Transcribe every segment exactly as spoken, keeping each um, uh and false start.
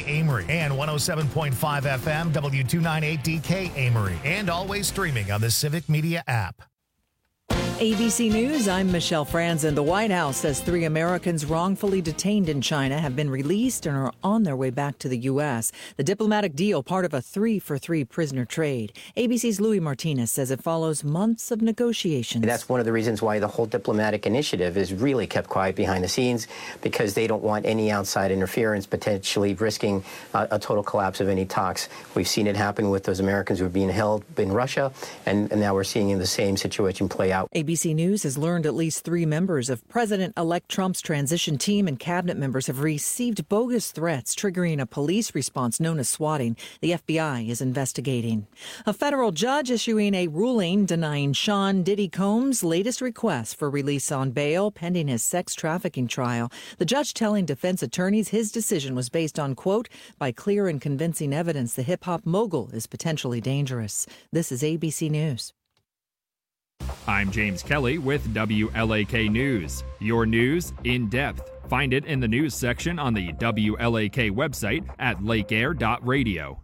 Amory, and one oh seven point five F M W two ninety-eight D K Amory, and always streaming on the Civic Media app. A B C News, I'm Michelle Franzen. The White House says three Americans wrongfully detained in China have been released and are on their way back to the U S. The diplomatic deal, part of a three-for-three prisoner trade. A B C's Louis Martinez says it follows months of negotiations. That's one of the reasons why the whole diplomatic initiative is really kept quiet behind the scenes, because they don't want any outside interference, potentially risking uh, a total collapse of any talks. We've seen it happen with those Americans who are being held in Russia, and, and now we're seeing the same situation play out. A B C News has learned at least three members of President-elect Trump's transition team and cabinet members have received bogus threats triggering a police response known as swatting. The F B I is investigating. A federal judge issuing a ruling denying Sean Diddy Combs' latest request for release on bail pending his sex trafficking trial. The judge telling defense attorneys his decision was based on, quote, by clear and convincing evidence the hip-hop mogul is potentially dangerous. This is A B C News. I'm James Kelly with W L A K News. Your news in depth. Find it in the news section on the W L A K website at lake air dot radio.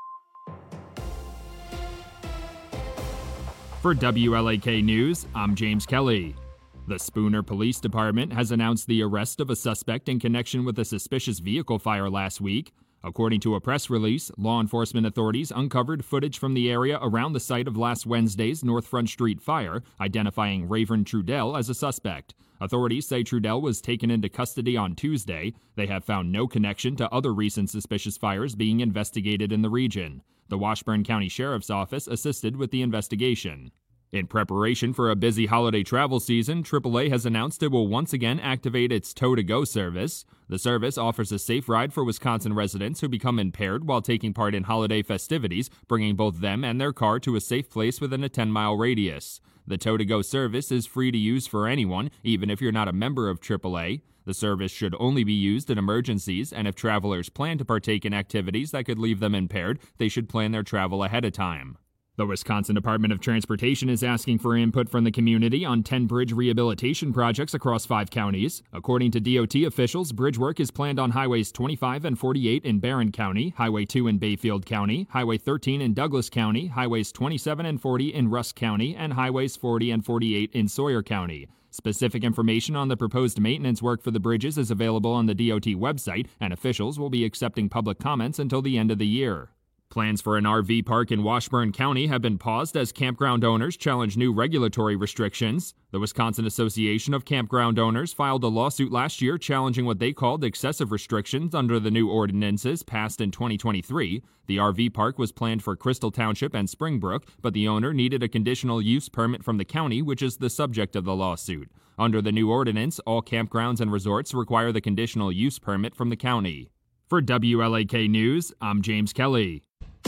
For W L A K News, I'm James Kelly. The Spooner Police Department has announced the arrest of a suspect in connection with a suspicious vehicle fire last week. According to a press release, law enforcement authorities uncovered footage from the area around the site of last Wednesday's North Front Street fire, identifying Rayvern Trudell as a suspect. Authorities say Trudell was taken into custody on Tuesday. They have found no connection to other recent suspicious fires being investigated in the region. The Washburn County Sheriff's Office assisted with the investigation. In preparation for a busy holiday travel season, triple A has announced it will once again activate its Tow to Go service. The service offers a safe ride for Wisconsin residents who become impaired while taking part in holiday festivities, bringing both them and their car to a safe place within a ten-mile radius. The Tow to Go service is free to use for anyone, even if you're not a member of triple A. The service should only be used in emergencies, and if travelers plan to partake in activities that could leave them impaired, they should plan their travel ahead of time. The Wisconsin Department of Transportation is asking for input from the community on ten bridge rehabilitation projects across five counties. According to D O T officials, bridge work is planned on Highways twenty-five and forty-eight in Barron County, Highway two in Bayfield County, Highway thirteen in Douglas County, Highways twenty-seven and forty in Rusk County, and Highways forty and forty-eight in Sawyer County. Specific information on the proposed maintenance work for the bridges is available on the D O T website, and officials will be accepting public comments until the end of the year. Plans for an R V park in Washburn County have been paused as campground owners challenge new regulatory restrictions. The Wisconsin Association of Campground Owners filed a lawsuit last year challenging what they called excessive restrictions under the new ordinances passed in twenty twenty-three. The R V park was planned for Crystal Township and Springbrook, but the owner needed a conditional use permit from the county, which is the subject of the lawsuit. Under the new ordinance, all campgrounds and resorts require the conditional use permit from the county. For W L A K News, I'm James Kelly.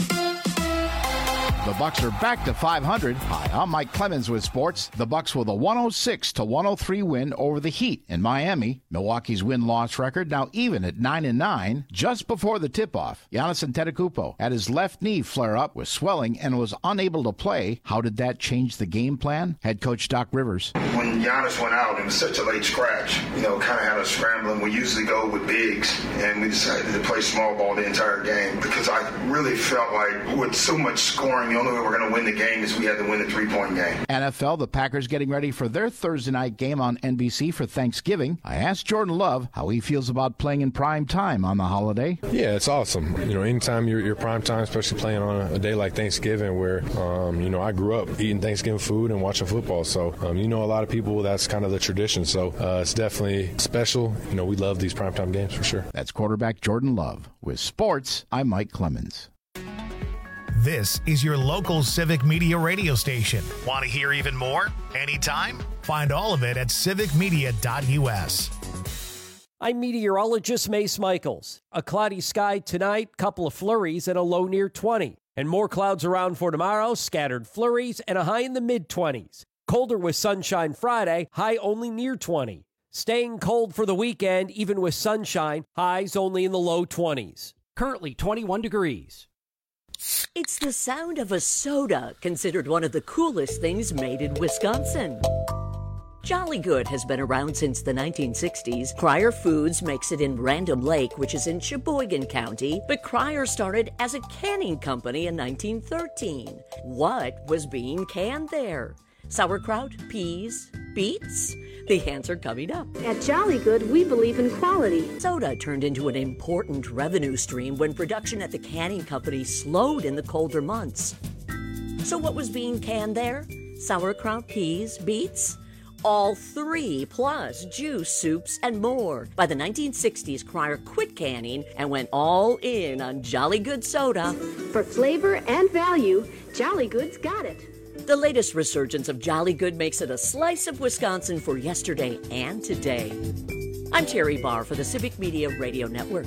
The Bucks are back to five hundred. Hi, I'm Mike Clemens with sports. The Bucks with a one oh six to one oh three win over the Heat in Miami. Milwaukee's win-loss record now even at nine and nine. Just before the tip-off, Giannis Antetokounmpo had his left knee flare up with swelling and was unable to play. How did that change the game plan? Head coach Doc Rivers. When Giannis went out, it was such a late scratch. You know, kind of had us scrambling. We usually go with bigs, and we decided to play small ball the entire game because I really felt like with so much scoring, the only way we're going to win the game is we had to win the three-point game. N F L, the Packers getting ready for their Thursday night game on N B C for Thanksgiving. I asked Jordan Love how he feels about playing in prime time on the holiday. Yeah, it's awesome. You know, anytime you're, you're prime time, especially playing on a, a day like Thanksgiving where, um, you know, I grew up eating Thanksgiving food and watching football. So, um, you know, a lot of people, that's kind of the tradition. So uh, it's definitely special. You know, we love these primetime games for sure. That's quarterback Jordan Love. With sports, I'm Mike Clemens. This is your local Civic Media radio station. Want to hear even more? Anytime? Find all of it at civic media dot u s. I'm meteorologist Mace Michaels. A cloudy sky tonight, couple of flurries and a low near twenty. And more clouds around for tomorrow, scattered flurries and a high in the mid-twenties. Colder with sunshine Friday, high only near twenty. Staying cold for the weekend, even with sunshine, highs only in the low twenties. Currently twenty-one degrees. It's the sound of a soda, considered one of the coolest things made in Wisconsin. Jolly Good has been around since the nineteen sixties. Cryer Foods makes it in Random Lake, which is in Sheboygan County, but Cryer started as a canning company in nineteen thirteen. What was being canned there? Sauerkraut, peas, beets? The answer coming up. At Jolly Good, we believe in quality. Soda turned into an important revenue stream when production at the canning company slowed in the colder months. So what was being canned there? Sauerkraut, peas, beets? All three, plus juice, soups, and more. By the nineteen sixties, Cryer quit canning and went all in on Jolly Good soda. For flavor and value, Jolly Good's got it. The latest resurgence of Jolly Good makes it a slice of Wisconsin for yesterday and today. I'm Terry Barr for the Civic Media Radio Network.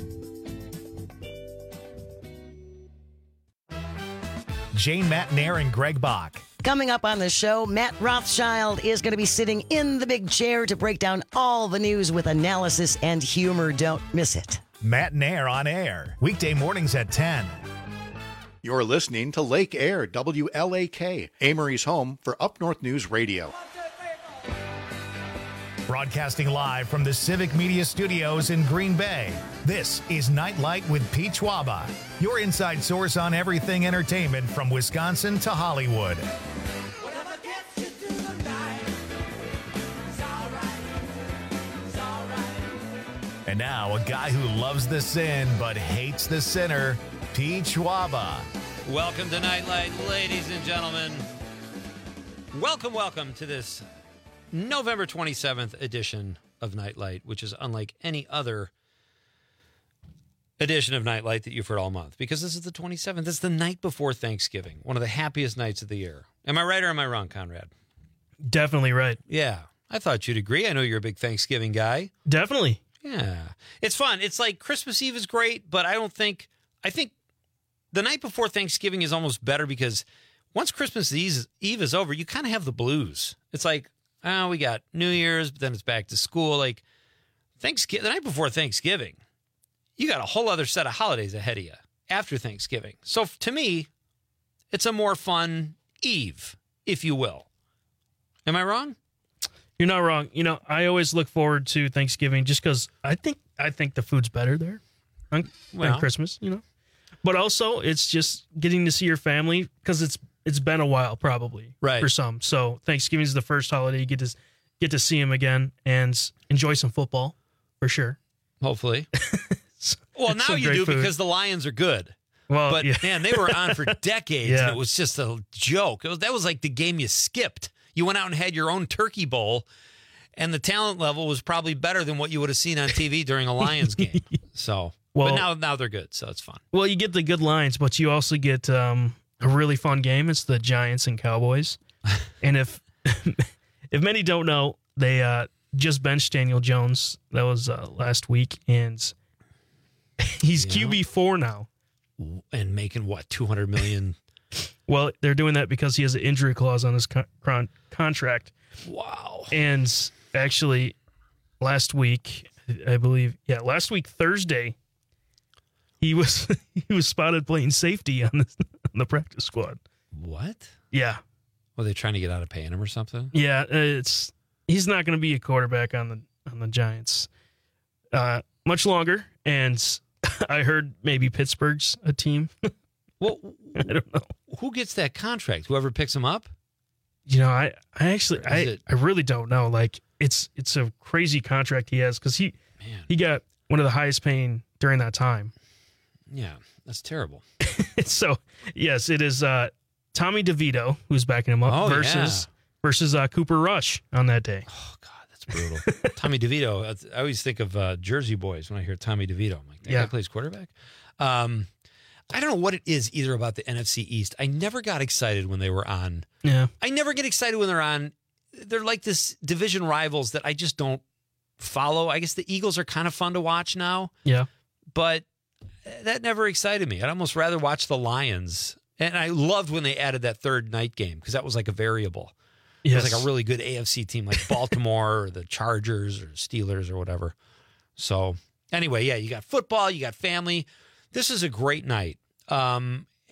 Jane Matnair and Greg Bach. Coming up on the show, Matt Rothschild is going to be sitting in the big chair to break down all the news with analysis and humor. Don't miss it. Matnair on air, weekday mornings at ten. You're listening to Lake Air, W L A K, Amory's home for Up North News Radio. Broadcasting live from the Civic Media Studios in Green Bay, this is Nightlight with Pete Schwaba, your inside source on everything entertainment from Wisconsin to Hollywood. And now, a guy who loves the sin but hates the sinner, Pete Schwaba. Welcome to Nightlight, ladies and gentlemen. Welcome, welcome to this November twenty-seventh edition of Nightlight, which is unlike any other edition of Nightlight that you've heard all month, because this is the twenty-seventh. It's the night before Thanksgiving, one of the happiest nights of the year. Am I right or am I wrong, Conrad? Definitely right. Yeah, I thought you'd agree. I know you're a big Thanksgiving guy. Definitely. Yeah. It's fun. It's like Christmas Eve is great, but I don't think, I think the night before Thanksgiving is almost better because once Christmas Eve is over, you kind of have the blues. It's like, oh, we got New Year's, but then it's back to school. Like Thanksgiving, the night before Thanksgiving, you got a whole other set of holidays ahead of you after Thanksgiving. So to me, it's a more fun eve, if you will. Am I wrong? You're not wrong. You know, I always look forward to Thanksgiving just because I think I think the food's better there on, well, on Christmas, you know. But also, it's just getting to see your family because it's it's been a while probably right. for some. So Thanksgiving is the first holiday you get to get to see them again and enjoy some football for sure. Hopefully. Well, now you do food. Because the Lions are good. Well, but yeah. man, they were on for decades, yeah. and it was just a joke. It was, that was like the game you skipped. You went out and had your own turkey bowl, and the talent level was probably better than what you would have seen on T V during a Lions game. So, well, but now now they're good, so it's fun. Well, you get the good lines, but you also get um, a really fun game. It's the Giants and Cowboys, and if if many don't know, they uh, just benched Daniel Jones. That was uh, last week, and he's yeah. Q B four now, and making what two hundred million. Well, they're doing that because he has an injury clause on his con- contract. Wow. And actually, last week, I believe, yeah, last week, Thursday, he was he was spotted playing safety on the, on the practice squad. What? Yeah. Were they trying to get out of paying him or something? Yeah, it's he's not going to be a quarterback on the on the Giants uh, much longer. And I heard maybe Pittsburgh's a team. Well, I don't know. Who gets that contract? Whoever picks him up? You know, I, I actually, I, it... I really don't know. Like, it's it's a crazy contract he has because he, Man. he got one of the highest paying during that time. Yeah, that's terrible. So, yes, it is uh, Tommy DeVito who's backing him up oh, versus yeah. versus uh, Cooper Rush on that day. Oh, God, that's brutal. Tommy DeVito, I always think of uh, Jersey Boys when I hear Tommy DeVito. I'm like, that yeah. guy plays quarterback? Um I don't know what it is either about the N F C East. I never got excited when they were on. Yeah. I never get excited when they're on. They're like this division rivals that I just don't follow. I guess the Eagles are kind of fun to watch now. Yeah. But that never excited me. I'd almost rather watch the Lions. And I loved when they added that third night game because that was like a variable. Yes. It was like a really good A F C team like Baltimore or the Chargers or Steelers or whatever. So anyway, yeah, you got football, you got family. This is a great night. Um,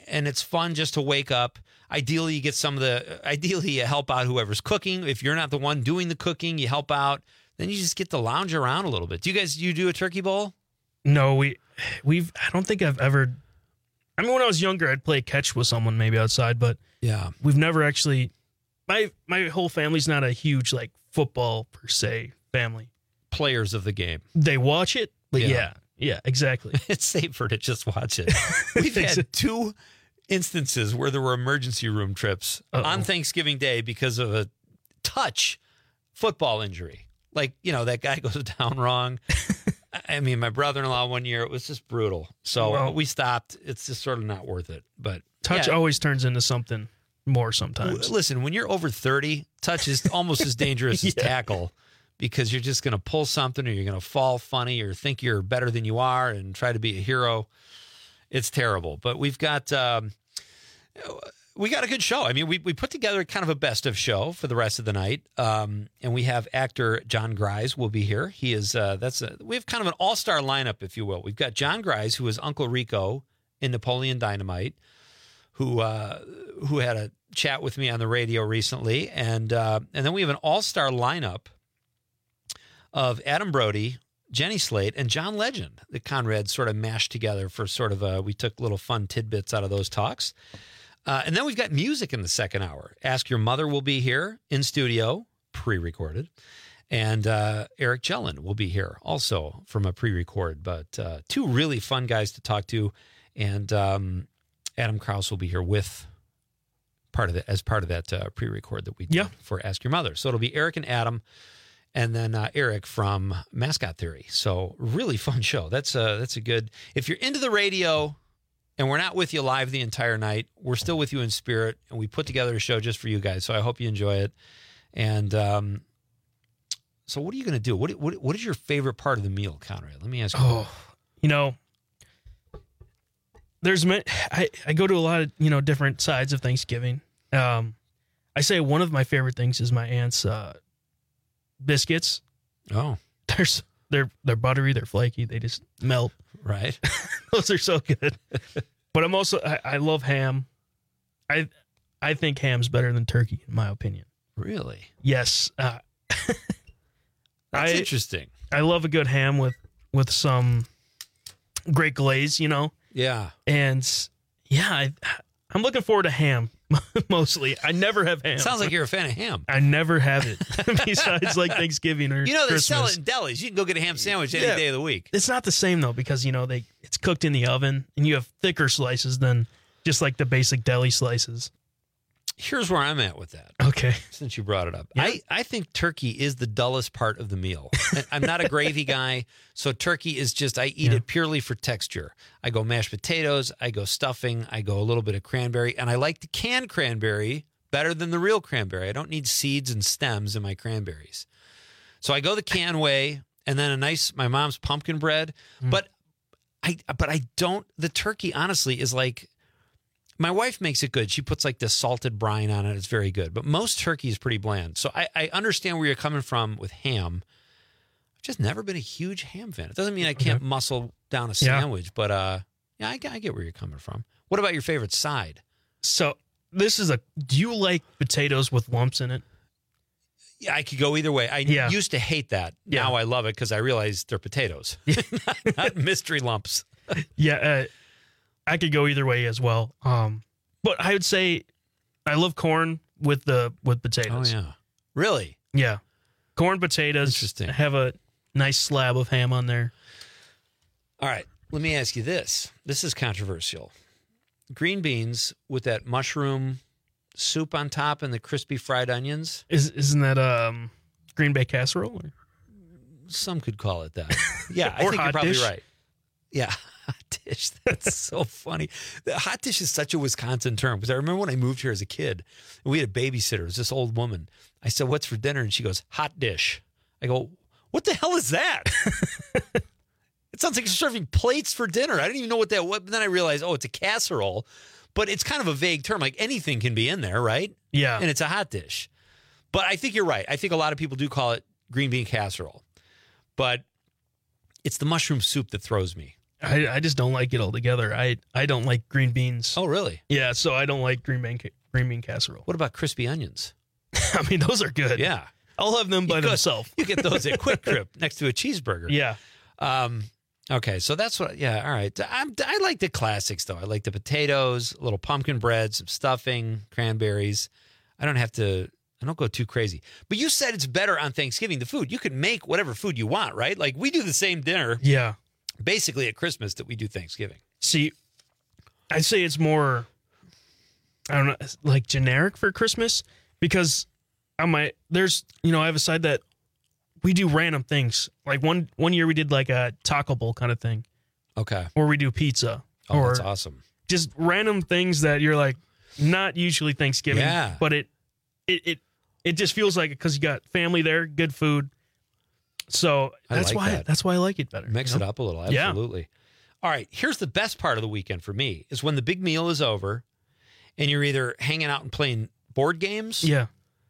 and it's fun just to wake up. Ideally, you get some of the, ideally you help out whoever's cooking. If you're not the one doing the cooking, you help out. Then you just get to lounge around a little bit. Do you guys, you do a turkey bowl? No, we, we've, I don't think I've ever, I mean, when I was younger, I'd play catch with someone maybe outside, but yeah, we've never actually, my, my whole family's not a huge, like, football per se family. Players of the game. They watch it, but yeah, yeah, yeah exactly. It's safer to just watch it. We've had two instances where there were emergency room trips Uh-oh. on Thanksgiving Day because of a touch football injury. Like, you know, that guy goes down wrong. I mean, my brother-in-law one year, it was just brutal. So well, we stopped. It's just sort of not worth it. But touch yeah. always turns into something more sometimes. Listen, when you're over thirty, touch is almost as dangerous as yeah. tackle, because you're just going to pull something, or you're going to fall funny, or think you're better than you are and try to be a hero. It's terrible. But we've got um, we got a good show. I mean, we we put together kind of a best of show for the rest of the night, um, and we have actor John Grise will be here. He is uh, that's a, we have kind of an all star lineup, if you will. We've got John Grise, who is Uncle Rico in Napoleon Dynamite, who uh, who had a chat with me on the radio recently, and uh, and then we have an all star lineup of Adam Brody, Jenny Slate, and John Legend that Conrad sort of mashed together for sort of a, we took little fun tidbits out of those talks. Uh, and then we've got music in the second hour. Ask Your Mother will be here in studio, pre-recorded. And uh, Eric Jellin will be here also from a pre-record. But uh, two really fun guys to talk to. And um, Adam Krause will be here with part of the, as part of that uh, pre-record that we did yeah. for Ask Your Mother. So it'll be Eric and Adam, and then uh, Eric from Mascot Theory. So really fun show. That's a, that's a good, if you're into the radio and we're not with you live the entire night, we're still with you in spirit, and we put together a show just for you guys. So I hope you enjoy it. And um, so what are you going to do? What, what What is your favorite part of the meal, Conrad? Let me ask you. Oh, you know, there's, I, I go to a lot of, you know, different sides of Thanksgiving. Um, I say one of my favorite things is my aunt's uh, biscuits. Oh, they're they're they're buttery, they're flaky, they just melt. Right, those are so good. But I'm also I, I love ham. I I think ham's better than turkey, in my opinion. Really? Yes. Uh, That's I, interesting. I love a good ham with with some great glaze, you know. Yeah. And yeah, I, I'm looking forward to ham. Mostly, I never have ham. Sounds like you're a fan of ham. I never have it. Besides, like Thanksgiving or you know they Christmas. Sell it in delis. You can go get a ham sandwich any yeah, day of the week. It's not the same though, because you know they it's cooked in the oven, and you have thicker slices than just like the basic deli slices. Here's where I'm at with that. Okay, since you brought it up, yeah. I I think turkey is the dullest part of the meal. I'm not a gravy guy, so turkey is just I eat yeah. it purely for texture. I go mashed potatoes, I go stuffing, I go a little bit of cranberry, and I like the canned cranberry better than the real cranberry. I don't need seeds and stems in my cranberries, so I go the can way, and then a nice my mom's pumpkin bread. Mm. But I but I don't. The turkey honestly is like. My wife makes it good. She puts like this salted brine on it. It's very good. But most turkey is pretty bland. So I, I understand where you're coming from with ham. I've just never been a huge ham fan. It doesn't mean I can't okay. muscle down a sandwich, yeah. but uh, yeah, I, I get where you're coming from. What about your favorite side? So this is a, do you like potatoes with lumps in it? Yeah, I could go either way. I yeah. used to hate that. Yeah. Now I love it because I realize they're potatoes, not, not mystery lumps. Yeah, uh, I could go either way as well. Um, but I would say I love corn with the with potatoes. Oh yeah, really? Yeah, corn, potatoes. Interesting. Have a nice slab of ham on there. All right, let me ask you this. This is controversial. Green beans with that mushroom soup on top and the crispy fried onions. Is isn't that um Green Bay casserole? Or? Some could call it that. Yeah, I or think hot you're probably dish. right. Yeah. Hot dish. That's so funny. The hot dish is such a Wisconsin term because I remember when I moved here as a kid and we had a babysitter. It was this old woman. I said, "What's for dinner?" And she goes, "Hot dish." I go, "What the hell is that?" It sounds like you're serving plates for dinner. I didn't even know what that was. But then I realized, oh, it's a casserole, but it's kind of a vague term. Like anything can be in there, right? Yeah. And it's a hot dish. But I think you're right. I think a lot of people do call it green bean casserole, but it's the mushroom soup that throws me. I, I just don't like it altogether. I, I don't like green beans. Oh, really? Yeah, so I don't like green bean ca- green bean casserole. What about crispy onions? I mean, those are good. Yeah. I'll have them by You go- themselves. You get those at Quick Trip next to a cheeseburger. Yeah. Um, okay, so that's what, yeah, all right. I'm, I like the classics, though. I like the potatoes, a little pumpkin bread, some stuffing, cranberries. I don't have to, I don't go too crazy. But you said it's better on Thanksgiving, the food. You can make whatever food you want, right? Like, we do the same dinner. Yeah. Basically at Christmas that we do Thanksgiving. See, I'd say it's more, I don't know, like generic for Christmas because on my, there's, you know, I have a side that we do random things. Like one, one year we did like a taco bowl kind of thing. Okay. Or we do pizza. Oh, or that's awesome. Just random things that you're like, not usually Thanksgiving, Yeah. but it, it, it, it just feels like it because you got family there, good food. So I that's like why that. that's why I like it better. Mix you know? it up a little, Yeah. absolutely. All right, here's the best part of the weekend for me is when the big meal is over and you're either hanging out and playing board games. Yeah.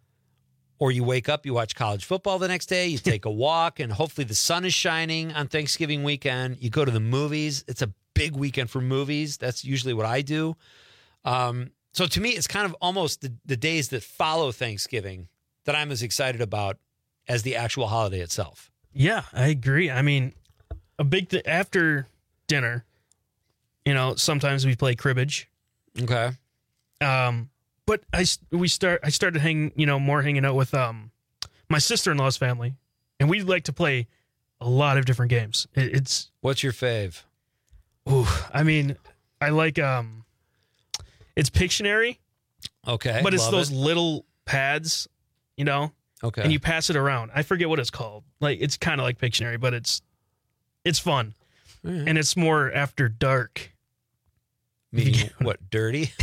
Or you wake up, you watch college football the next day, you take a walk, and hopefully the sun is shining on Thanksgiving weekend. You go to the movies. It's a big weekend for movies. That's usually what I do. Um, so to me, it's kind of almost the, the days that follow Thanksgiving that I'm as excited about as the actual holiday itself. Yeah, I agree. I mean, a big th- after dinner, you know, sometimes we play cribbage. Okay. Um, but I s- we start I started hanging, you know, more hanging out with um my sister-in-law's family, and we like to play a lot of different games. It, it's What's your fave? Ooh, I mean, I like um, it's Pictionary. Okay, but it's love those it. little pads, you know. Okay. And you pass it around. I forget what it's called. Like it's kind of like Pictionary, but it's it's fun, right. and it's more after dark. Meaning what? Dirty.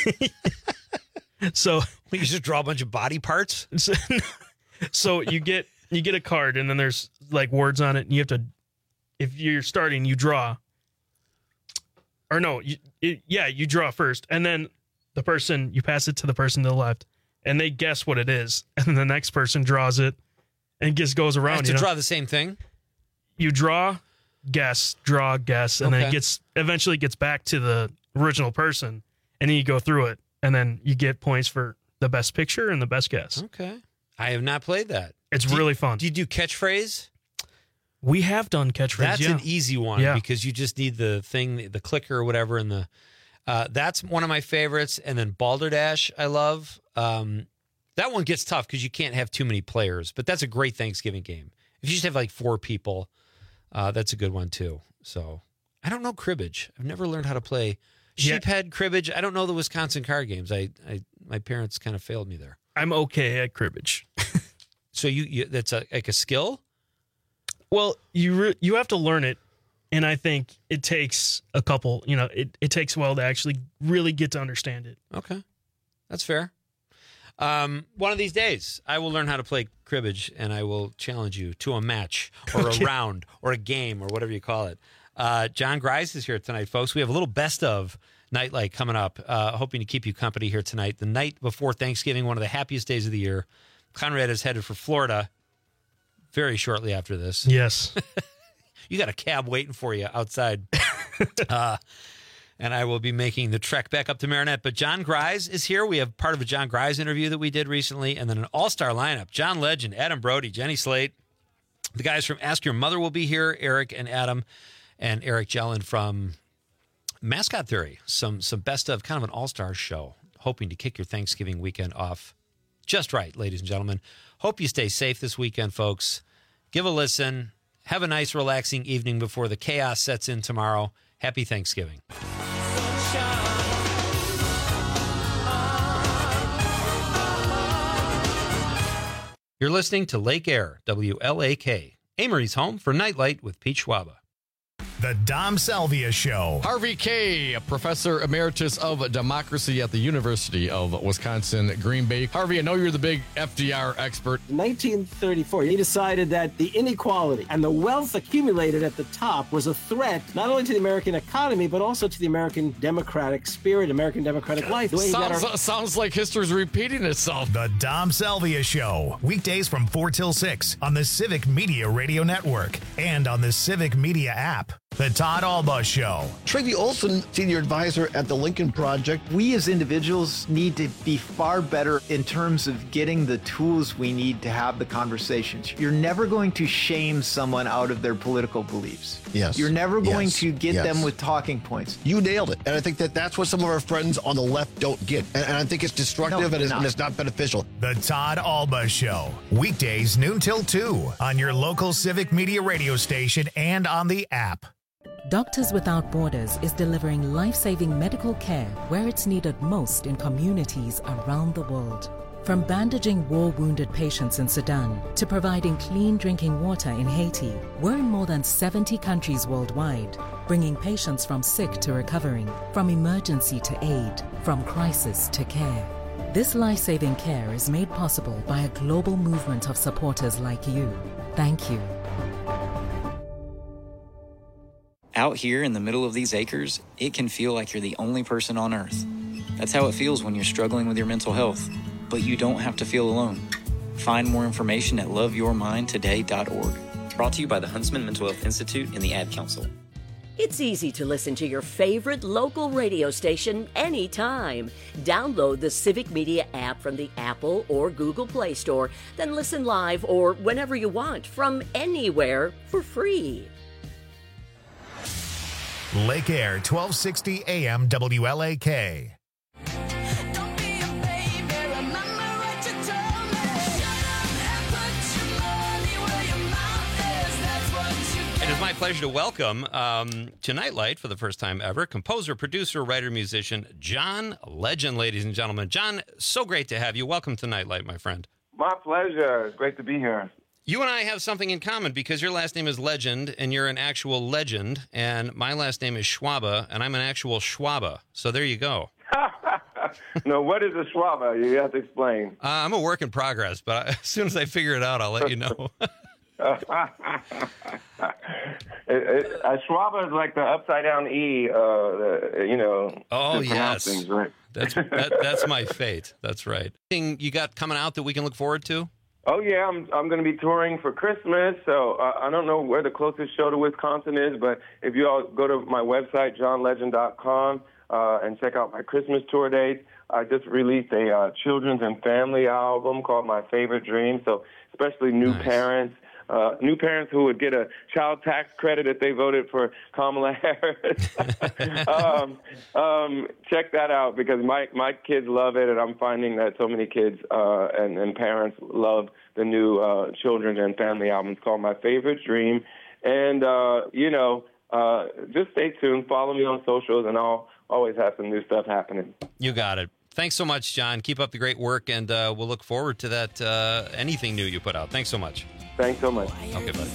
So you just draw a bunch of body parts. So, so you get you get a card, and then there's like words on it, and you have to, if you're starting, you draw. Or no, you, it, yeah, you draw first, and then the person you pass it to the person to the left, and they guess what it is, and then the next person draws it, and just goes I around. have you to know? draw the same thing. You draw, guess, draw, guess, and then Okay. it gets eventually gets back to the original person, and then you go through it, and then you get points for the best picture and the best guess. Okay, I have not played that. It's Do you- really fun. Do you do catchphrase? We have done catchphrase. That's yeah. an easy one Yeah. because you just need the thing, the clicker or whatever, and the. Uh, that's one of my favorites, and then Balderdash I love. Um, that one gets tough because you can't have too many players, but that's a great Thanksgiving game. If you just have like four people, uh, that's a good one too. So I don't know cribbage. I've never learned how to play Yeah. sheephead cribbage. I don't know the Wisconsin card games. I, I my parents kind of failed me there. I'm okay at cribbage. So you, you that's a, like a skill. Well, you re- you have to learn it, and I think it takes a couple. You know, it, it takes a while to actually really get to understand it. Okay, that's fair. Um, one of these days, I will learn how to play cribbage, and I will challenge you to a match or Okay. a round or a game or whatever you call it. Uh, John Grice is here tonight, folks. We have a little best of Nightlight coming up. Uh, hoping to keep you company here tonight. The night before Thanksgiving, one of the happiest days of the year. Conrad is headed for Florida very shortly after this. Yes. You got a cab waiting for you outside. uh, and I will be making the trek back up to Marinette. But John Grice is here. We have part of a John Grice interview that we did recently, and then an all-star lineup. John Legend, Adam Brody, Jenny Slate. The guys from Ask Your Mother will be here, Eric and Adam, and Eric Jellin from Mascot Theory. Some, some best of, kind of an all-star show. Hoping to kick your Thanksgiving weekend off just right, ladies and gentlemen. Hope you stay safe this weekend, folks. Give a listen. Have a nice, relaxing evening before the chaos sets in tomorrow. Happy Thanksgiving. You're listening to Lake Air, W L A K, Amory's home for Nightlight with Pete Schwaba. The Dom Salvia Show. Harvey Kaye, a professor emeritus of democracy at the University of Wisconsin, Green Bay. Harvey, I know you're the big F D R expert. In nineteen thirty-four, he decided that the inequality and the wealth accumulated at the top was a threat not only to the American economy, but also to the American democratic spirit, American democratic life. The way he got Sounds, our- sounds like history's repeating itself. The Dom Salvia Show. Weekdays from four till six on the Civic Media Radio Network and on the Civic Media app. The Todd Alba Show. Tracy Olson, senior advisor at the Lincoln Project. We as individuals need to be far better in terms of getting the tools we need to have the conversations. You're never going to shame someone out of their political beliefs. Yes. You're never going yes. to get yes. them with talking points. You nailed it. And I think that that's what some of our friends on the left don't get. And, and I think it's destructive no, and, it's, and it's not beneficial. The Todd Alba Show. Weekdays noon till two on your local Civic Media radio station and on the app. Doctors Without Borders is delivering life-saving medical care where it's needed most in communities around the world. From bandaging war-wounded patients in Sudan to providing clean drinking water in Haiti, we're in more than seventy countries worldwide, bringing patients from sick to recovering, from emergency to aid, from crisis to care. This life-saving care is made possible by a global movement of supporters like you. Thank you. Out here in the middle of these acres, it can feel like you're the only person on Earth. That's how it feels when you're struggling with your mental health. But you don't have to feel alone. Find more information at love your mind today dot org. Brought to you by the Huntsman Mental Health Institute and the Ad Council. It's easy to listen to your favorite local radio station anytime. Download the Civic Media app from the Apple or Google Play Store, then listen live or whenever you want from anywhere for free. Lake Air, twelve sixty A M W L A K. It is my pleasure to welcome um, to Nightlight for the first time ever, composer, producer, writer, musician, John Legend, ladies and gentlemen. John, so great to have you. Welcome to Nightlight, my friend. My pleasure. It's great to be here. You and I have something in common because your last name is Legend, and you're an actual legend, and my last name is Schwabe, and I'm an actual Schwabe. So there you go. No, what is a Schwabe? You have to explain. Uh, I'm a work in progress, but I, as soon as I figure it out, I'll let you know. it, it, a Schwabe is like the upside down E, uh, the, you know. Oh, yes. Things, right? That's that, that's my fate. That's right. Anything you got coming out that we can look forward to? Oh, yeah, I'm I'm going to be touring for Christmas, so uh, I don't know where the closest show to Wisconsin is, but if you all go to my website, john legend dot com, uh, and check out my Christmas tour dates, I just released a uh, children's and family album called My Favorite Dream, so especially new nice. parents, uh, new parents who would get a child tax credit if they voted for Kamala Harris. um, um, check that out because my, my kids love it, and I'm finding that so many kids uh, and, and parents love the new uh, children's and family album. It's called My Favorite Dream. And, uh, you know, uh, just stay tuned. Follow me on socials, and I'll always have some new stuff happening. You got it. Thanks so much, John. Keep up the great work, and uh, we'll look forward to that, uh, anything new you put out. Thanks so much. Thanks so much. Okay, buddy.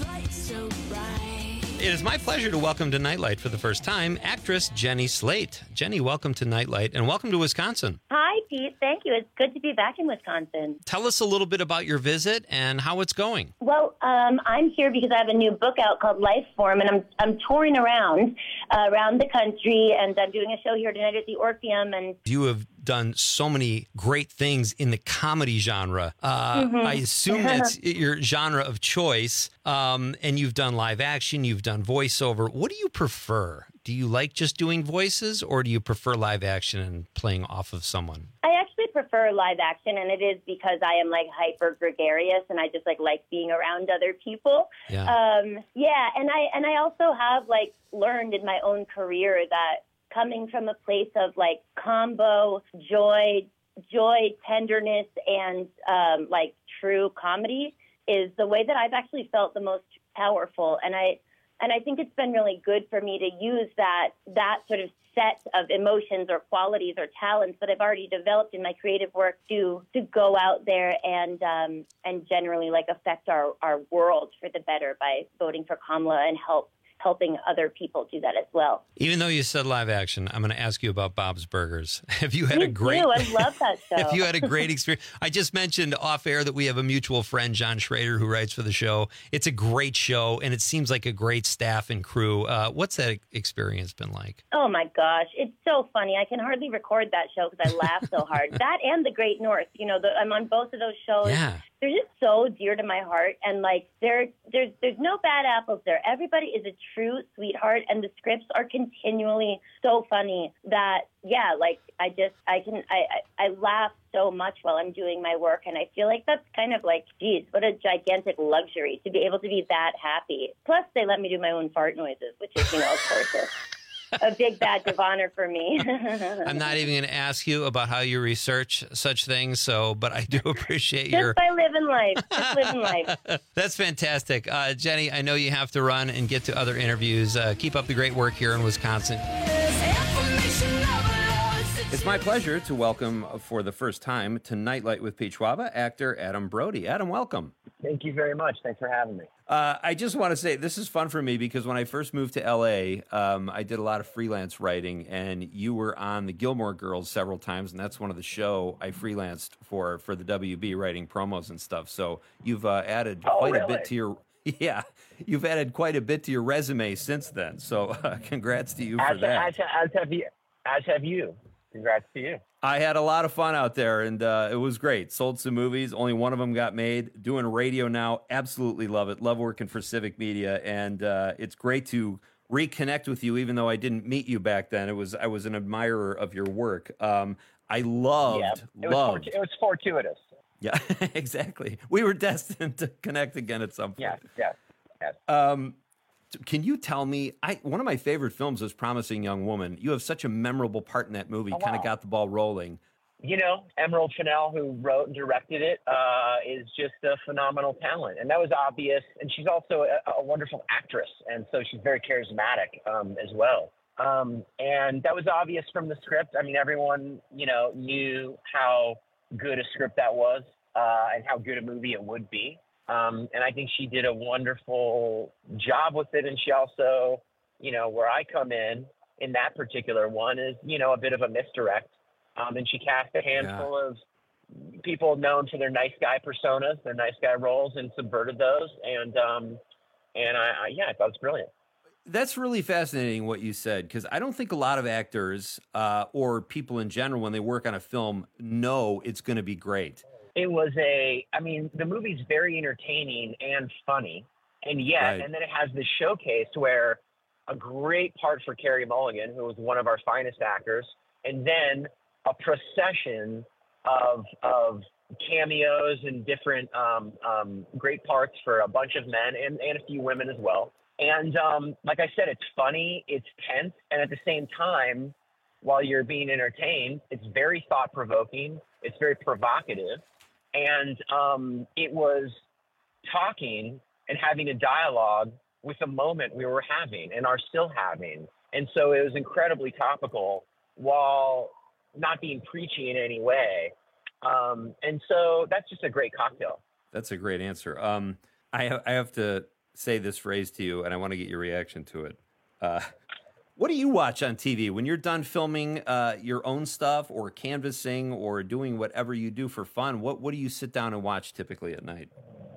It is my pleasure to welcome to Nightlight for the first time actress Jenny Slate. Jenny, welcome to Nightlight, and welcome to Wisconsin. Hi, Pete. Thank you. It's good to be back in Wisconsin. Tell us a little bit about your visit and how it's going. Well, um, I'm here because I have a new book out called Life Form, and I'm I'm touring around uh, around the country, and I'm doing a show here tonight at the Orpheum. And you have done so many great things in the comedy genre. Uh, mm-hmm. I assume that's your genre of choice, um, and you've done live action, you've done voiceover. What do you prefer? Do you like just doing voices, or do you prefer live action and playing off of someone? I actually prefer live action, and it is because I am like hyper gregarious, and I just like like being around other people. Yeah. Um, yeah, and I and I also have like learned in my own career that coming from a place of like combo joy, joy, tenderness, and um, like true comedy is the way that I've actually felt the most powerful, and I. And I think it's been really good for me to use that that sort of set of emotions or qualities or talents that I've already developed in my creative work to to go out there and um, and generally like affect our, our world for the better by voting for Kamala and help helping other people do that as well. Even though you said live action, I'm going to ask you about Bob's Burgers. Have you had Me a great? Too. I love that show. Have you had a great experience? I just mentioned off air that we have a mutual friend, John Schrader, who writes for the show. It's a great show, and it seems like a great staff and crew. Uh, what's that experience been like? Oh my gosh, it's so funny. I can hardly record that show because I laugh so hard. That and The Great North. You know, the, I'm on both of those shows. Yeah. they're just so dear to my heart. And like, there, there's, there's no bad apples there. Everybody is a true sweetheart, and the scripts are continually so funny that, yeah, like I just, I can, I, I, I laugh so much while I'm doing my work. And I feel like that's kind of like, geez, what a gigantic luxury to be able to be that happy. Plus they let me do my own fart noises, which is, you know, of course, a, a big badge of honor for me. I'm not even going to ask you about how you research such things. So, but I do appreciate just your by living life, just living life. That's fantastic. Uh, Jenny, I know you have to run and get to other interviews. Uh, keep up the great work here in Wisconsin. It's my pleasure to welcome for the first time to Nightlight with Pete Schwaba, actor Adam Brody. Adam, welcome. Thank you very much. Thanks for having me. Uh, I just want to say this is fun for me because when I first moved to L A, um, I did a lot of freelance writing, and you were on the Gilmore Girls several times, and that's one of the show I freelanced for for the W B, writing promos and stuff. So you've uh, added Oh, quite really? a bit to your yeah, you've added quite a bit to your resume since then. So uh, congrats to you for As, that. as, as have you. As have you. Congrats to you. I had a lot of fun out there, and uh, it was great. Sold some movies. Only one of them got made. Doing radio now. Absolutely love it. Love working for Civic Media, and uh, it's great to reconnect with you, even though I didn't meet you back then. It was I was an admirer of your work. Um, I loved, yeah, it was, loved. fort- it was fortuitous. Yeah, exactly. We were destined to connect again at some point. Yes, yes, yes. Um, can you tell me, I one of my favorite films is Promising Young Woman. You have such a memorable part in that movie, Oh, kind of wow. got the ball rolling. You know, Emerald Fennell, who wrote and directed it, uh, is just a phenomenal talent. And that was obvious. And she's also a, a wonderful actress. And so she's very charismatic um, as well. Um, and that was obvious from the script. I mean, everyone, you know, knew how good a script that was uh, and how good a movie it would be. Um, and I think she did a wonderful job with it. And she also, you know, where I come in, in that particular one is, you know, a bit of a misdirect. Um, and she cast a handful yeah. of people known for their nice guy personas, their nice guy roles, and subverted those. And, um, and I, I, yeah, I thought it was brilliant. That's really fascinating what you said, because I don't think a lot of actors uh, or people in general, when they work on a film, know it's going to be great. It was a, I mean, the movie's very entertaining and funny. And yet, Right. and then it has this showcase where a great part for Carey Mulligan, who was one of our finest actors, and then a procession of of cameos and different um, um, great parts for a bunch of men and, and a few women as well. And um, like I said, it's funny, it's tense, and at the same time, while you're being entertained, it's very thought-provoking, it's very provocative, and um, it was talking and having a dialogue with the moment we were having and are still having. And so it was incredibly topical while not being preachy in any way. Um, and so that's just a great cocktail. That's a great answer. Um, I, ha- I have to say this phrase to you, and I want to get your reaction to it. Uh, what do you watch on T V when you're done filming uh, your own stuff or canvassing or doing whatever you do for fun? What, what do you sit down and watch typically at night?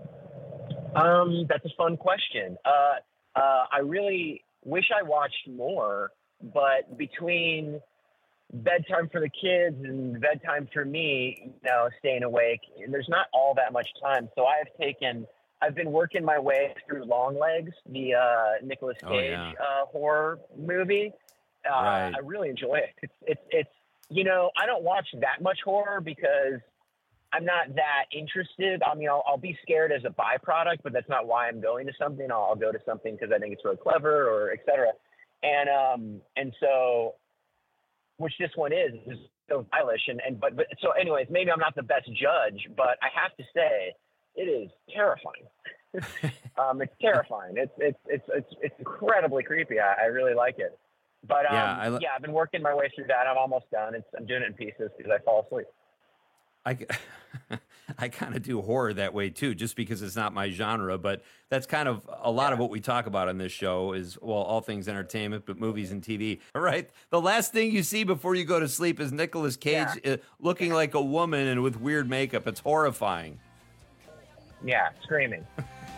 Um, that's a fun question. Uh, uh, I really wish I watched more, but between bedtime for the kids and bedtime for me, you know, staying awake, there's not all that much time. So I have taken, I've been working my way through Longlegs, the uh, Nicolas Cage Oh, yeah. uh, horror movie. Uh, Right. I really enjoy it. It's, it's, it's, you know, I don't watch that much horror because I'm not that interested. I mean, I'll, I'll be scared as a byproduct, but that's not why I'm going to something. I'll, I'll go to something because I think it's really clever or et cetera. And, um, and so, which this one is, is so stylish. And, and, but, but, so anyways, maybe I'm not the best judge, but I have to say it is terrifying. um, it's terrifying. It's, it's, it's, it's, it's incredibly creepy. I, I really like it. But, um, Yeah, I lo- yeah, I've been working my way through that. I'm almost done. It's, I'm doing it in pieces because I fall asleep. I, I kind of do horror that way too, just because it's not my genre. But that's kind of a lot of what we talk about on this show is, well, all things entertainment, but movies and T V. All right. The last thing you see before you go to sleep is Nicolas Cage uh, looking like a woman and with weird makeup. It's horrifying. Yeah, screaming.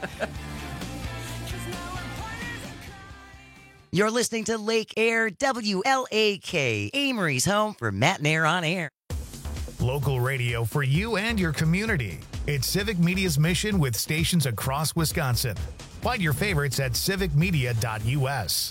You're listening to Lake Air, W L A K, Amory's home for Matt and Air on Air. Local radio for you and your community. It's Civic Media's mission with stations across Wisconsin. Find your favorites at civic media dot u s.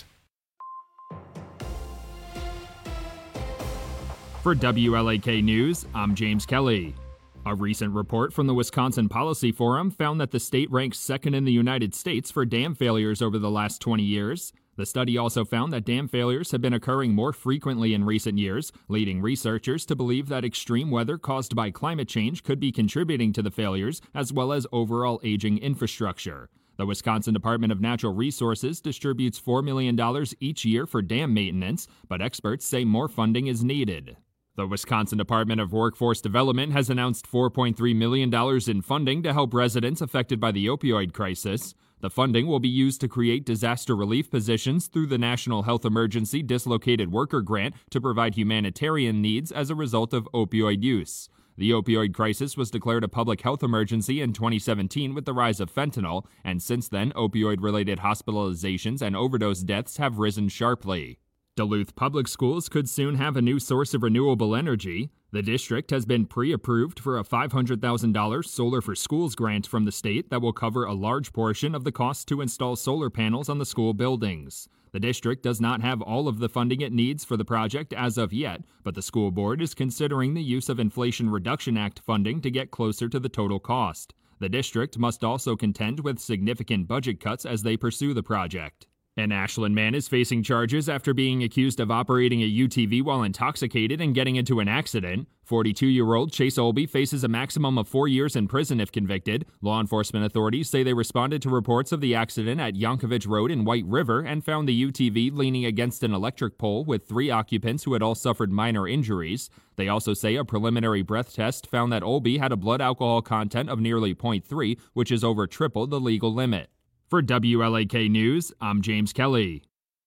For W L A K News, I'm James Kelly. A recent report from the Wisconsin Policy Forum found that the state ranks second in the United States for dam failures over the last twenty years. The study also found that dam failures have been occurring more frequently in recent years, leading researchers to believe that extreme weather caused by climate change could be contributing to the failures, as well as overall aging infrastructure. The Wisconsin Department of Natural Resources distributes four million dollars each year for dam maintenance, but experts say more funding is needed. The Wisconsin Department of Workforce Development has announced four point three million dollars in funding to help residents affected by the opioid crisis. The funding will be used to create disaster relief positions through the National Health Emergency Dislocated Worker Grant to provide humanitarian needs as a result of opioid use. The opioid crisis was declared a public health emergency in twenty seventeen with the rise of fentanyl, and since then, opioid-related hospitalizations and overdose deaths have risen sharply. Duluth Public Schools could soon have a new source of renewable energy. The district has been pre-approved for a five hundred thousand dollars Solar for Schools grant from the state that will cover a large portion of the cost to install solar panels on the school buildings. The district does not have all of the funding it needs for the project as of yet, but the school board is considering the use of Inflation Reduction Act funding to get closer to the total cost. The district must also contend with significant budget cuts as they pursue the project. An Ashland man is facing charges after being accused of operating a U T V while intoxicated and getting into an accident. forty-two-year-old Chase Olby faces a maximum of four years in prison if convicted. Law enforcement authorities say they responded to reports of the accident at Yankovich Road in White River and found the U T V leaning against an electric pole with three occupants who had all suffered minor injuries. They also say a preliminary breath test found that Olby had a blood alcohol content of nearly zero point three, which is over triple the legal limit. For W L A K News, I'm James Kelly.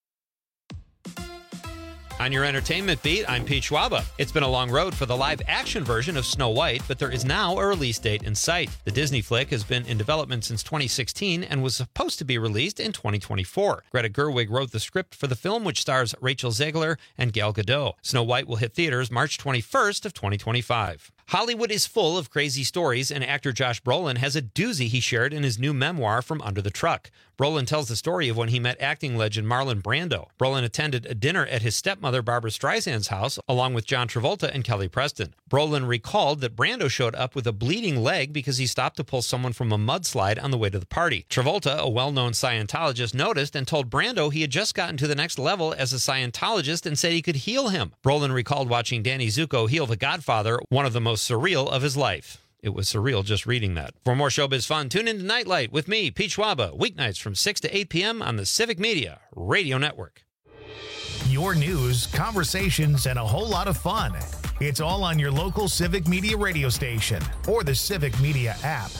On your entertainment beat, I'm Pete Schwaba. It's been a long road for the live-action version of Snow White, but there is now a release date in sight. The Disney flick has been in development since twenty sixteen and was supposed to be released in twenty twenty-four. Greta Gerwig wrote the script for the film, which stars Rachel Zegler and Gal Gadot. Snow White will hit theaters March twenty-first of twenty twenty-five. Hollywood is full of crazy stories, and actor Josh Brolin has a doozy he shared in his new memoir, From Under the Truck. Brolin tells the story of when he met acting legend Marlon Brando. Brolin attended a dinner at his stepmother Barbara Streisand's house, along with John Travolta and Kelly Preston. Brolin recalled that Brando showed up with a bleeding leg because he stopped to pull someone from a mudslide on the way to the party. Travolta, a well-known Scientologist, noticed and told Brando he had just gotten to the next level as a Scientologist and said he could heal him. Brolin recalled watching Danny Zuko heal the Godfather, one of the most surreal of his life. It was surreal just reading that. For more showbiz fun, tune into Nightlight with me, Pete Schwaba, weeknights from six to eight p.m. on the Civic Media Radio Network. Your news, conversations, and a whole lot of fun. It's all on your local Civic Media radio station or the Civic Media app.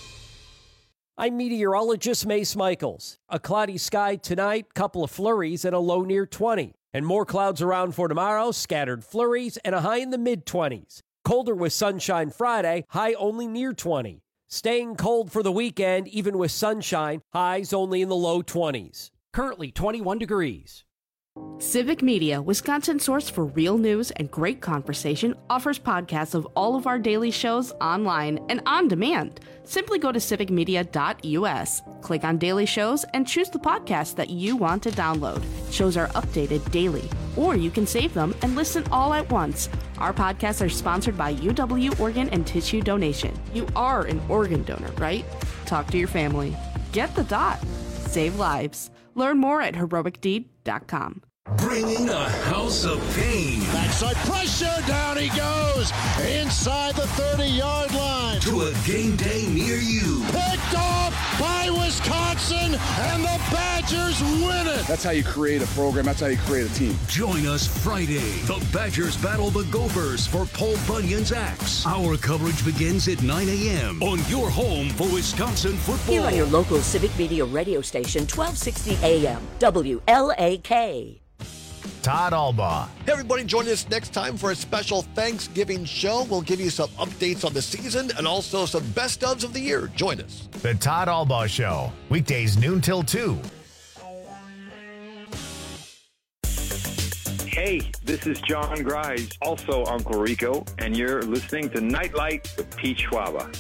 I'm meteorologist Mace Michaels. A cloudy sky tonight, couple of flurries, and a low near twenty. And more clouds around for tomorrow, scattered flurries, and a high in the mid-twenties. Colder with sunshine Friday, high only near twenty. Staying cold for the weekend, even with sunshine, highs only in the low twenties. Currently twenty-one degrees. Civic Media, Wisconsin source for real news and great conversation, offers podcasts of all of our daily shows online and on demand. Simply go to civic media dot u s, click on daily shows, and choose the podcast that you want to download. Shows are updated daily, or you can save them and listen all at once. Our podcasts are sponsored by U W Organ and Tissue Donation. You are an organ donor, right? Talk to your family. Get the dot. Save lives. Learn more at heroic deed dot com. Bringing a house of pain. Backside pressure, down he goes, inside the thirty-yard line. To a game day near you. Picked off by Wisconsin, and the Badgers win it. That's how you create a program. That's how you create a team. Join us Friday. The Badgers battle the Gophers for Paul Bunyan's Axe. Our coverage begins at nine a.m. on your home for Wisconsin football. Here on your local Civic Media radio station, twelve sixty A M, W L A K. Todd Albaugh. Hey everybody, join us next time for a special Thanksgiving show. We'll give you some updates on the season and also some best ofs of the year. Join us. The Todd Albaugh Show, weekdays noon till two. Hey, this is John Grise, also Uncle Rico, and you're listening to Nightlight with Pete Schwaba.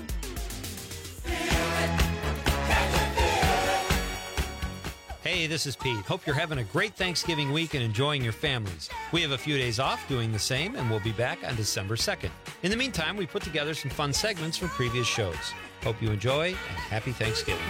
Hey, this is Pete. Hope you're having a great Thanksgiving week and enjoying your families. We have a few days off doing the same, and we'll be back on December second. In the meantime, we put together some fun segments from previous shows. Hope you enjoy, and happy Thanksgiving.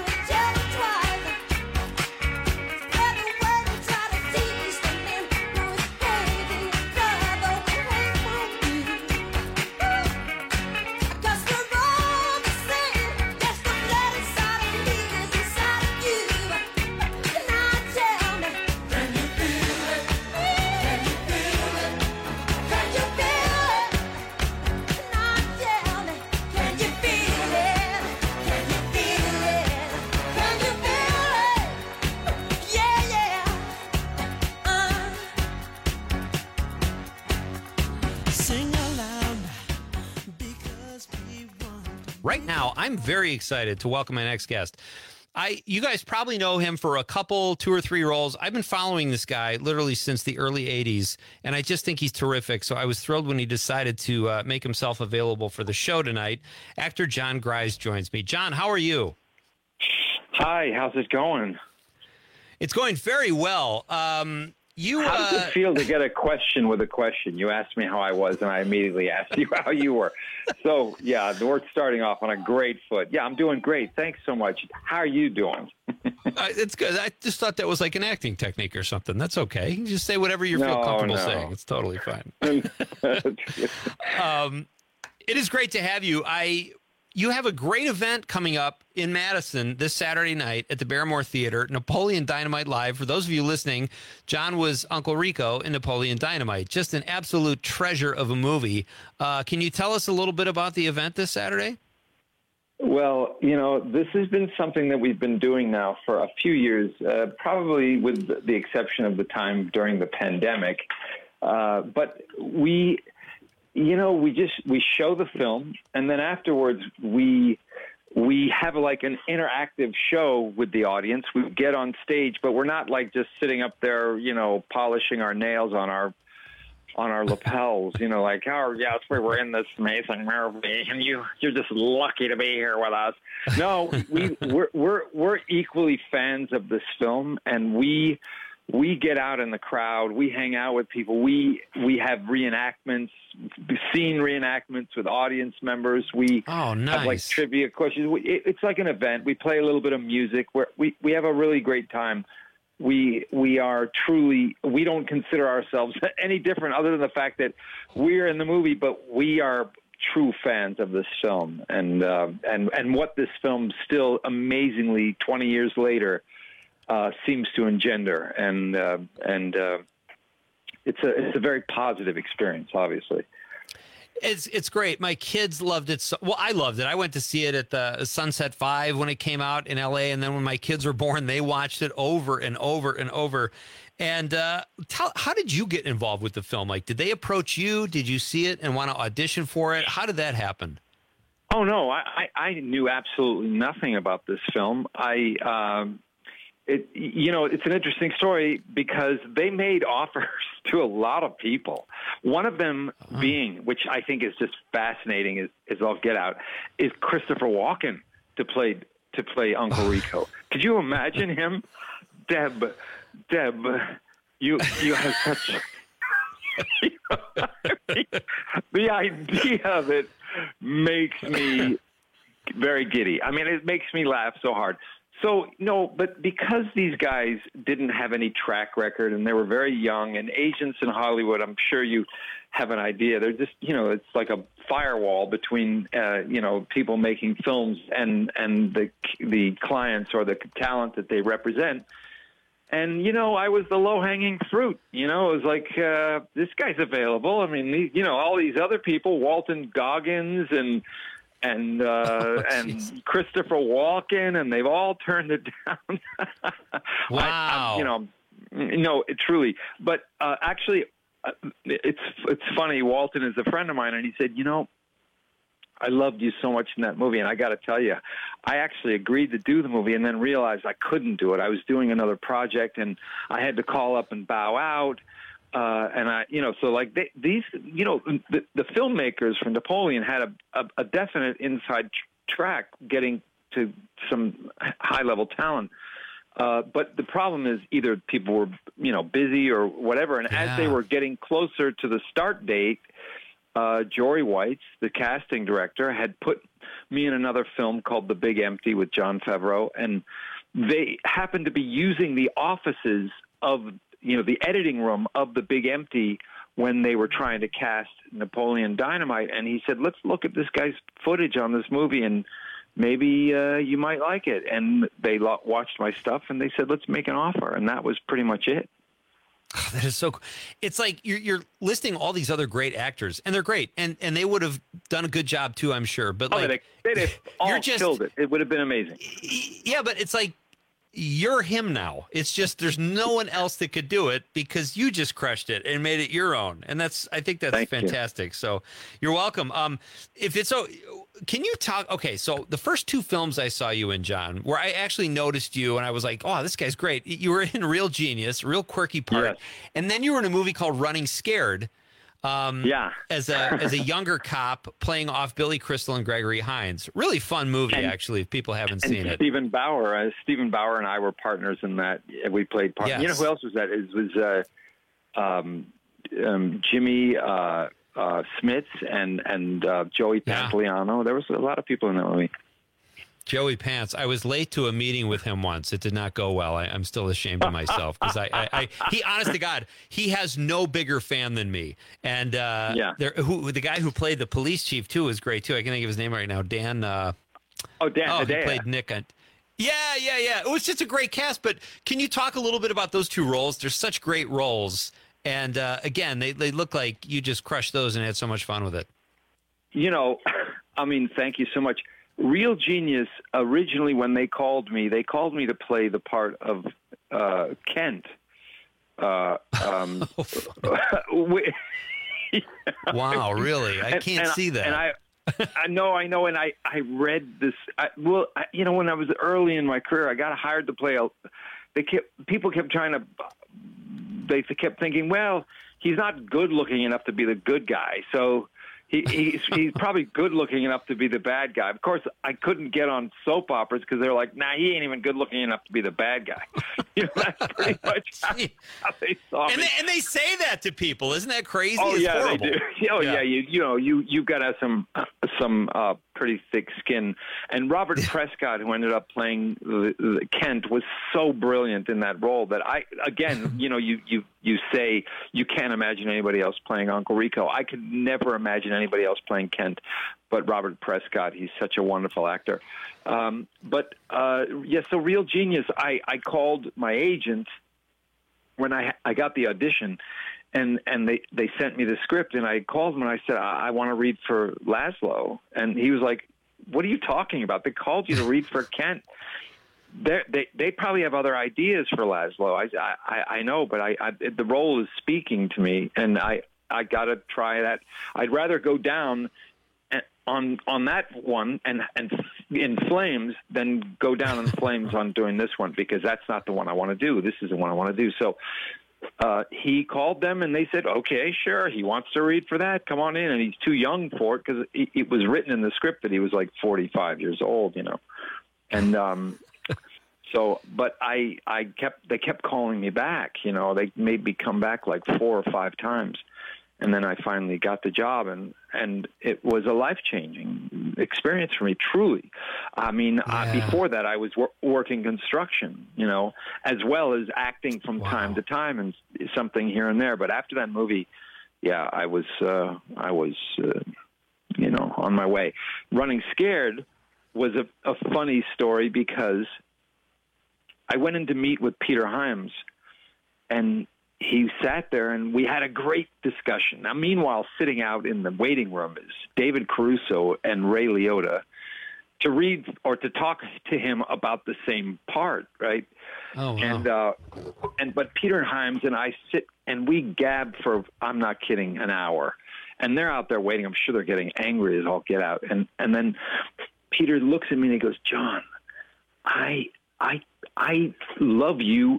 Right now, I'm very excited to welcome my next guest. I, you guys probably know him for a couple, two or three roles. I've been following this guy literally since the early eighties, and I just think he's terrific. So I was thrilled when he decided to uh, make himself available for the show tonight. Actor John Grise joins me. John, how are you? Hi, how's it going? It's going very well. Um, you, how does uh, it feel to get a question with a question? You asked me how I was, and I immediately asked you how you were. So, yeah, we're starting off on a great foot. Yeah, I'm doing great. Thanks so much. How are you doing? uh, it's good. I just thought that was like an acting technique or something. That's okay. You just say whatever you no, feel comfortable no. saying. It's totally fine. um, it is great to have you. I... You have a great event coming up in Madison this Saturday night at the Barrymore Theater, Napoleon Dynamite Live. For those of you listening, John was Uncle Rico in Napoleon Dynamite. Just an absolute treasure of a movie. Uh, can you tell us a little bit about the event this Saturday? Well, you know, this has been something that we've been doing now for a few years, uh, probably with the exception of the time during the pandemic. Uh, but we... You know, we just we show the film, and then afterwards we we have like an interactive show with the audience. We get on stage, but we're not like just sitting up there, you know, polishing our nails on our on our lapels. You know, like, oh yes, we were in this amazing movie, and you you're just lucky to be here with us. No, we we're we're, we're equally fans of this film, and we. We get out in the crowd. We hang out with people. We we have reenactments, scene reenactments with audience members. We oh, nice. have like trivia questions. We, it, it's like an event. We play a little bit of music. We're, we we have a really great time. We we are truly. We don't consider ourselves any different, other than the fact that we're in the movie, but we are true fans of this film, and uh, and and what this film still amazingly twenty years later. Uh, seems to engender, and uh, and uh, it's a it's a very positive experience. Obviously, it's it's great. My kids loved it. So, well, I loved it. I went to see it at the Sunset Five when it came out in L A, and then when my kids were born, they watched it over and over and over. And uh, tell, how did you get involved with the film? Like, did they approach you? Did you see it and want to audition for it? How did that happen? Oh no, I I, I knew absolutely nothing about this film. I. Um, It, you know, it's an interesting story because they made offers to a lot of people. One of them uh-huh. being, which I think is just fascinating, is, is all get out, is Christopher Walken to play to play Uncle Rico. Could you imagine him, Deb? Deb, you you have such. You know, I mean, the idea of it makes me very giddy. I mean, it makes me laugh so hard. So, no, but because these guys didn't have any track record and they were very young, and agents in Hollywood, I'm sure you have an idea, they're just, you know, it's like a firewall between, uh, you know, people making films and, and the the clients or the talent that they represent. And, you know, I was the low-hanging fruit. You know, it was like, uh, this guy's available. I mean, these, you know, all these other people, Walton Goggins and... and uh, oh, and Christopher Walken, and they've all turned it down. Wow. I, I, you know, no, it, truly. But uh, actually, uh, it's it's funny. Walton is a friend of mine, and he said, you know, I loved you so much in that movie, and I got to tell you, I actually agreed to do the movie and then realized I couldn't do it. I was doing another project, and I had to call up and bow out. Uh, and I, you know, so like they, these, you know, the, the filmmakers from Napoleon had a, a, a definite inside tr- track getting to some high level talent. Uh, but the problem is either people were, you know, busy or whatever. And Yeah. as they were getting closer to the start date, uh, Jory Weitz, the casting director, had put me in another film called The Big Empty with Jon Favreau. And they happened to be using the offices of, you know, the editing room of The Big Empty when they were trying to cast Napoleon Dynamite. And he said, let's look at this guy's footage on this movie and maybe uh, you might like it. And they lo- watched my stuff and they said, let's make an offer. And that was pretty much it. Oh, that is so cool. It's like you're, you're listing all these other great actors, and they're great, and, and they would have done a good job too, I'm sure. But like, oh, they, they'd have all you're just, killed it. It would have been amazing. Yeah, but it's like you're him now. It's just there's no one else that could do it because you just crushed it and made it your own, and that's I think that's Thank fantastic. You. So you're welcome. Um, if it's so, can you talk? Okay, so the first two films I saw you in, John, where I actually noticed you and I was like, oh, this guy's great. You were in Real Genius, real quirky part, Yes. and then you were in a movie called Running Scared. Um, yeah, as a as a younger cop playing off Billy Crystal and Gregory Hines. Really fun movie, And- actually. If people haven't And seen it. Stephen Bauer, uh, Stephen Bauer and I were partners in that. We played part. Yes. You know who else was that? It was uh, um, um, Jimmy uh, uh, Smits and and uh, Joey Pantoliano. There was a lot of people in that movie. Joey Pants. I was late to a meeting with him once. It did not go well. I, I'm still ashamed of myself because I, I, I, he, honest to God, he has no bigger fan than me. And uh, Yeah. there, who the guy who played the police chief too was great too. I can't think of his name right now. Dan. Uh, oh, Dan. Oh, he Hedaya. played Nick. On, yeah, yeah, yeah. It was just a great cast. But can you talk a little bit about those two roles? They're such great roles. And uh, again, they they look like you just crushed those and had so much fun with it. You know, I mean, thank you so much. Real Genius, originally when they called me, they called me to play the part of uh, Kent. Uh, um, we- Wow, really? I And- can't and see that. And I, I know, I know, and I, I read this. I, well, I, you know, when I was early in my career, I got hired to play a. They kept people kept trying to. They kept thinking, well, he's not good looking enough to be the good guy, so. He, he's, he's probably good looking enough to be the bad guy. Of course, I couldn't get on soap operas because they're like, nah, he ain't even good looking enough to be the bad guy. You know, that's pretty much how, how they saw and me. they, and they say that to people. Isn't that crazy? Oh It's yeah, horrible. they do. Oh yeah, you you know you you got to have some some uh, pretty thick skin. And Robert Prescott, who ended up playing the, the Kent, was so brilliant in that role that I again, you know, you you you say you can't imagine anybody else playing Uncle Rico. I could never imagine anybody else playing Kent, but Robert Prescott. He's such a wonderful actor. Um, but uh, yeah, so Real Genius. I I called my agent when I I got the audition. And and they, they sent me the script, and I called him and I said, I, I want to read for Laszlo. And he was like, what are you talking about? They called you to read for Kent. They're, they they probably have other ideas for Laszlo. I I, I know, but I, I the role is speaking to me, and I I got to try that. I'd rather go down on on that one and and in flames than go down in flames on doing this one, because that's not the one I want to do. This is the one I want to do. So. Uh, he called them and they said, okay, sure. He wants to read for that. Come on in. And he's too young for it because it, it was written in the script that he was like forty-five years old, you know? And, um, so, but I, I kept, they kept calling me back, you know, they made me come back like four or five times. And then I finally got the job, and, and it was a life-changing experience for me, truly. I mean, yeah. uh, before that, I was wor- working construction, you know, as well as acting from wow. time to time and something here and there. But after that movie, yeah, I was, uh, I was, uh, you know, on my way. Running Scared was a, a funny story because I went in to meet with Peter Hyams, and he sat there and we had a great discussion. Now, meanwhile, sitting out in the waiting room is David Caruso and Ray Liotta to read or to talk to him about the same part, right? Oh, wow. And, uh, and, but Peter Hyams and I sit and we gab for, I'm not kidding, an hour. And they're out there waiting. I'm sure they're getting angry as all get out. And, and then Peter looks at me and he goes, John, I, I, I love you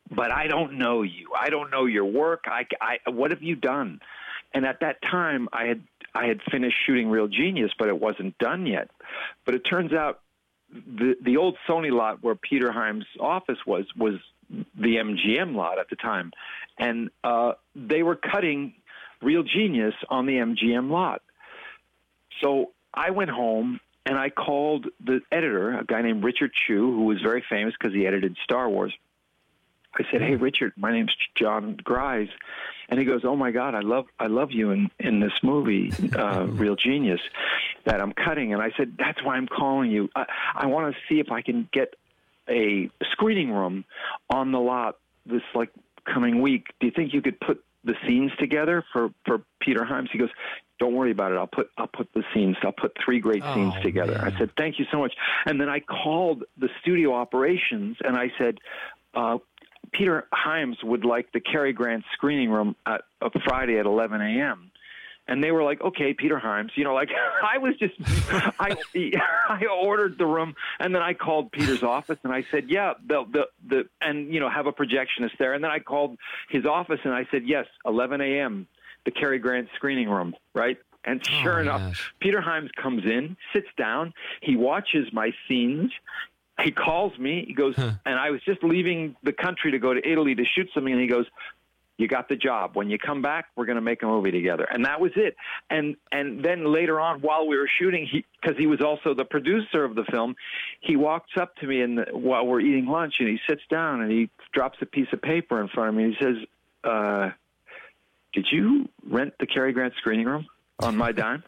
but I don't know you. I don't know your work. I, I, what have you done? And at that time, I had I had finished shooting Real Genius, but it wasn't done yet. But it turns out the the old Sony lot where Peter Hyams' office was was the M G M lot at the time, and uh, they were cutting Real Genius on the M G M lot. So I went home and I called the editor, a guy named Richard Chu, who was very famous because he edited Star Wars. I said, "Hey, Richard, my name's John Grise," and he goes, "Oh my God, I love I love you in in this movie, uh, Real Genius, that I'm cutting." And I said, "That's why I'm calling you. I, I want to see if I can get a screening room on the lot this like coming week. Do you think you could put the scenes together for for Peter Hyams?" He goes, "Don't worry about it. I'll put I'll put the scenes. I'll put three great Oh, scenes together." man. I said, "Thank you so much." And then I called the studio operations and I said, uh, Peter Hyams would like the Cary Grant screening room at uh, Friday at eleven a.m. And they were like, "Okay, Peter Hyams." You know, like I was just, I I ordered the room, and then I called Peter's office, and I said, "Yeah, the the the," and you know, have a projectionist there. And then I called his office, and I said, "Yes, eleven a.m. the Cary Grant screening room, right?" And sure Oh, enough, gosh. Peter Hyams comes in, sits down, he watches my scenes. He calls me. He goes, and I was just leaving the country to go to Italy to shoot something, and he goes, "You got the job. When you come back, we're going to make a movie together." And that was it. And and then later on, while we were shooting, he because he was also the producer of the film, he walks up to me in the, while we're eating lunch, and he sits down and he drops a piece of paper in front of me. And he says, uh, "Did you rent the Cary Grant screening room on my dime?"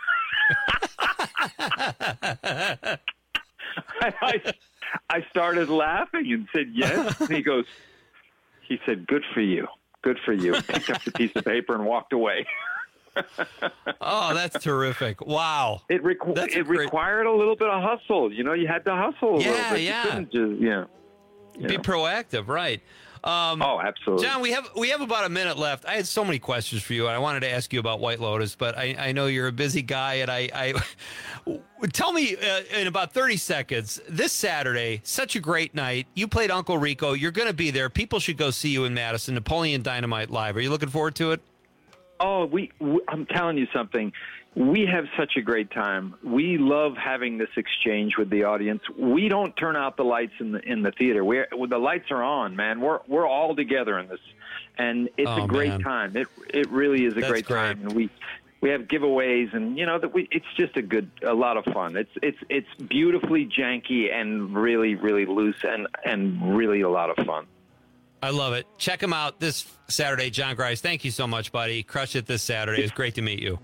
I, I started laughing and said, "Yes." And he goes, he said, "Good for you. Good for you." Picked up the piece of paper and walked away. Oh, that's terrific. Wow. It, requ- That's a it great- required a little bit of hustle. You know, you had to hustle a Yeah, little bit. yeah. You couldn't just, yeah. You Be know. proactive, right? Um, oh, absolutely. John, we have we have about a minute left. I had so many questions for you, and I wanted to ask you about White Lotus, but I, I know you're a busy guy, and I, I tell me uh, in about thirty seconds. This Saturday, such a great night. You played Uncle Rico. You're going to be there. People should go see you in Madison. Napoleon Dynamite live. Are you looking forward to it? Oh, we, we I'm telling you something. We have such a great time. We love having this exchange with the audience. We don't turn out the lights in the in the theater. We're the lights are on, man. We're we're all together in this, and it's Oh, a great man. time. It it really is a That's great, great. time. And we we have giveaways, and you know that we it's just a good a lot of fun. It's it's it's beautifully janky and really really loose and and really a lot of fun. I love it. Check him out this Saturday, John Grice. Thank you so much, buddy. Crush it this Saturday. It was great to meet you.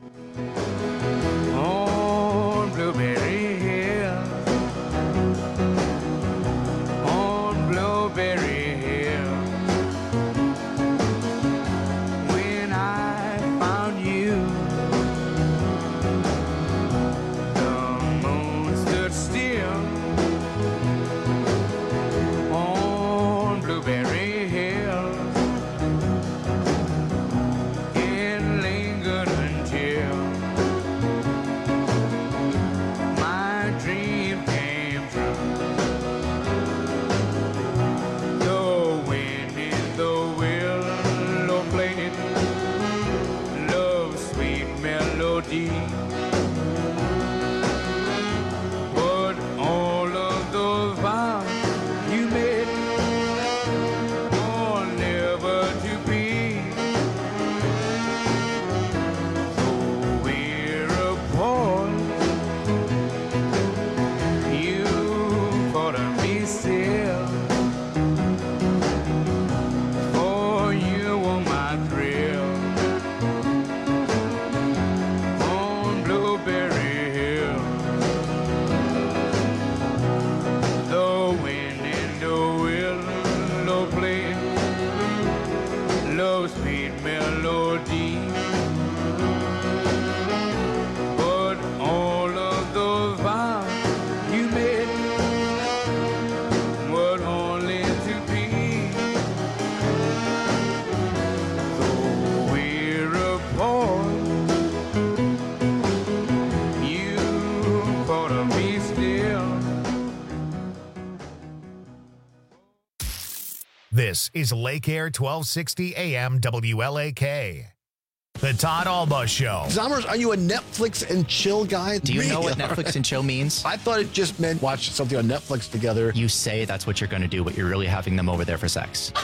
On Blueberry Hill, on Blueberry Hill, when I found you, the moon stood still. On Blueberry Hill, it lingered until my dream came true. The wind in the willow played love's sweet melody, but all of those vows you made are never to be. So we're apart. You caught me still, for you were my thrill. On This is Lake Air twelve sixty A M W L A K. The Todd Alba Show. Zommers, are you a Netflix and chill guy? Do you Me? know what Netflix and chill means? I thought it just meant watch something on Netflix together. You say that's what you're going to do, but you're really having them over there for sex.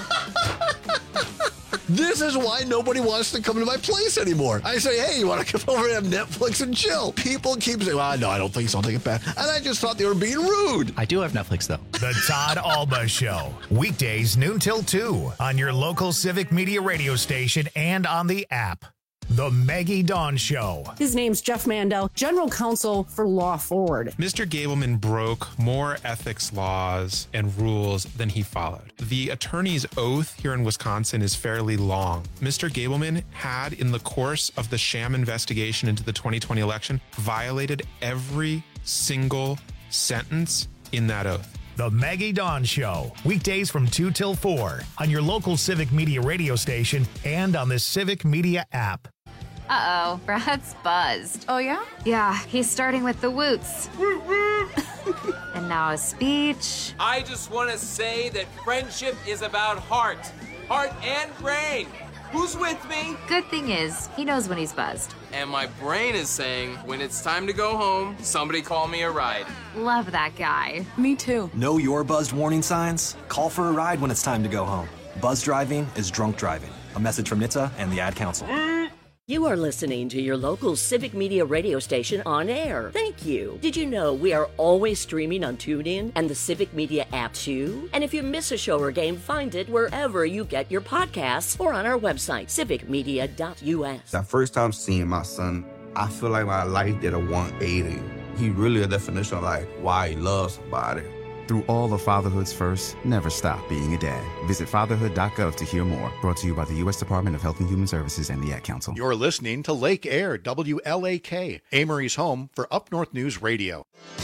This is why nobody wants to come to my place anymore. I say, hey, you want to come over and have Netflix and chill? People keep saying, well, no, I don't think so. I'll take it back. And I just thought they were being rude. I do have Netflix, though. The Todd Alba Show. Weekdays noon till two on your local Civic Media radio station and on the app. The Maggie Dawn Show. His name's Jeff Mandel, General Counsel for Law Forward. Mister Gableman broke more ethics laws and rules than he followed. The attorney's oath here in Wisconsin is fairly long. Mister Gableman had, in the course of the sham investigation into the twenty twenty election, violated every single sentence in that oath. The Maggie Dawn Show. Weekdays from two till four on your local Civic Media radio station and on the Civic Media app. Uh-oh, Brad's buzzed. Oh, yeah? Yeah, he's starting with the woots. And now a speech. I just want to say that friendship is about heart. Heart and brain. Who's with me? Good thing is, he knows when he's buzzed. And my brain is saying, when it's time to go home, somebody call me a ride. Love that guy. Me too. Know your buzzed warning signs? Call for a ride when it's time to go home. Buzz driving is drunk driving. A message from N H T S A and the Ad Council. You are listening to your local Civic Media radio station on air. Thank you. Did you know we are always streaming on TuneIn and the Civic Media app too? And if you miss a show or game, find it wherever you get your podcasts or on our website, civic media dot U S. That first time seeing my son, I feel like my life did a one eighty. He really a definition of like why he loves somebody. Through all of fatherhood's first, never stop being a dad. Visit fatherhood dot gov to hear more. Brought to you by the U S Department of Health and Human Services and the Ad Council. You're listening to Lake Air W L A K, Amory's home for Up North News Radio.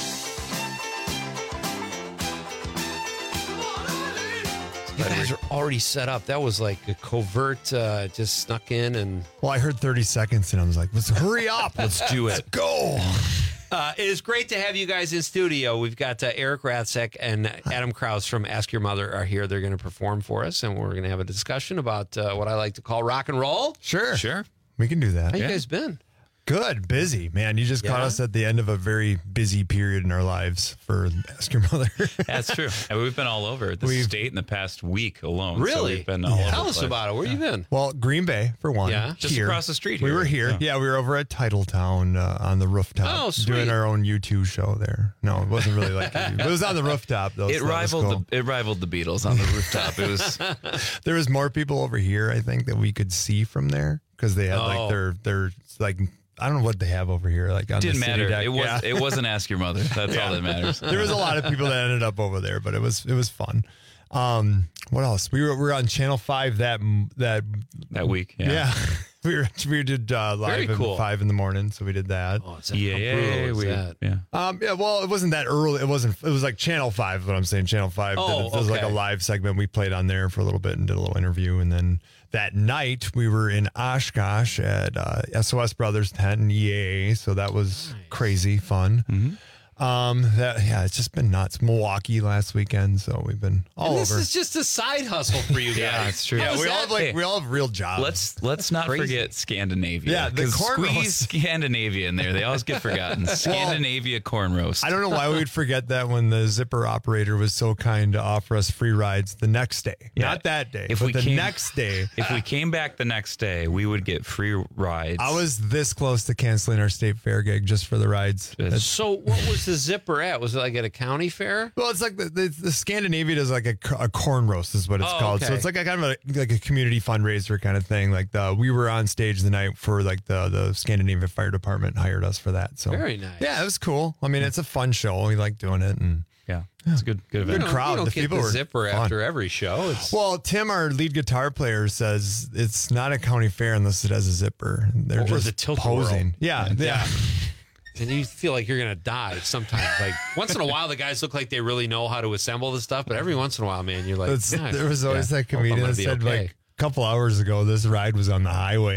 You guys are already set up. That was like a covert, uh, just snuck in and... Well, I heard thirty seconds and I was like, let's hurry up. Let's do it. Let's go. Uh, it is great to have you guys in studio. We've got uh, Eric Ratzek and Adam Krause from Ask Your Mother are here. They're going to perform for us, and we're going to have a discussion about uh, what I like to call rock and roll. Sure. Sure. We can do that. How you guys been? Good, busy, man. You just caught Yeah. us at the end of a very busy period in our lives for Ask Your Mother. That's true. And we've been all over the We've- state in the past week alone. So Really? we've been all Yeah. over Tell the us place. about it. Where you been? Well, Green Bay, for one. Yeah, just Here. across the street We here. were here. Yeah. Yeah, we were over at Titletown uh, on the rooftop. Oh, sweet. Doing our own U two show there. No, it wasn't really like a U two. It was on the rooftop, though. It so that was rivaled cool. the it rivaled the Beatles on the rooftop. It was There was more people over here, I think, that we could see from there because they had Oh. like their, their, like, I don't know what they have over here. Like on didn't the city matter. deck. It was Yeah. it wasn't Ask Your Mother. That's all that matters. There was a lot of people that ended up over there, but it was it was fun. Um, what else? We were we were on Channel Five that that that week. Yeah, Yeah, we were we did uh, Very live cool. at five in the morning, so we did that. Oh, it's Yeah, yeah, we, yeah. Um, yeah, well, it wasn't that early. It wasn't. It was like Channel Five. Is what I'm saying. Channel Five. Oh, it was like a okay. live segment. We played on there for a little bit and did a little interview, and then that night we were in Oshkosh at uh, S O S Brothers tent and E A A. So that was crazy fun. Mm-hmm. Um, that yeah, it's just been nuts. Milwaukee last weekend, so we've been all And this over. is just a side hustle for you guys. Yeah, it's true. yeah, How is we all that? have like Hey, we all have real jobs. Let's let's not Crazy. forget Scandinavia. Yeah, the 'Cause corn squeeze roast. Scandinavia in there. They always get forgotten. Scandinavia corn roast. I don't know why we would forget that when the zipper operator was so kind to offer us free rides the next day. Yeah. Not that day, If but we the came- next day. If we came back the next day, we would get free rides. I was this close to canceling our state fair gig just for the rides. That's- So what was the zipper at? Was it like at a county fair? well, it's like the, the, the Scandinavia does like a, a corn roast is what it's Oh, called. So okay. it's like a kind of a, like a community fundraiser kind of thing. Like the we were on stage the night for like the the Scandinavia Fire Department hired us for that. So Very nice. yeah, it was cool. I mean, it's a fun show. We like doing it and. Yeah, it's a good good Good event. You don't- crowd. You don't The get people the were zipper fun. after every show. It's Well, Tim, our lead guitar player, says it's not a county fair unless it has a zipper. They're Or just the tilt-a-whirl. posing. Yeah, yeah. Yeah. and you feel like you're gonna die sometimes. Like once in a while, the guys look like they really know how to assemble the stuff, but every once in a while, man, you're like, It's- "Nah, there was always yeah, that hope I'm comedian gonna that be said okay." like a couple hours ago, this ride was on the highway.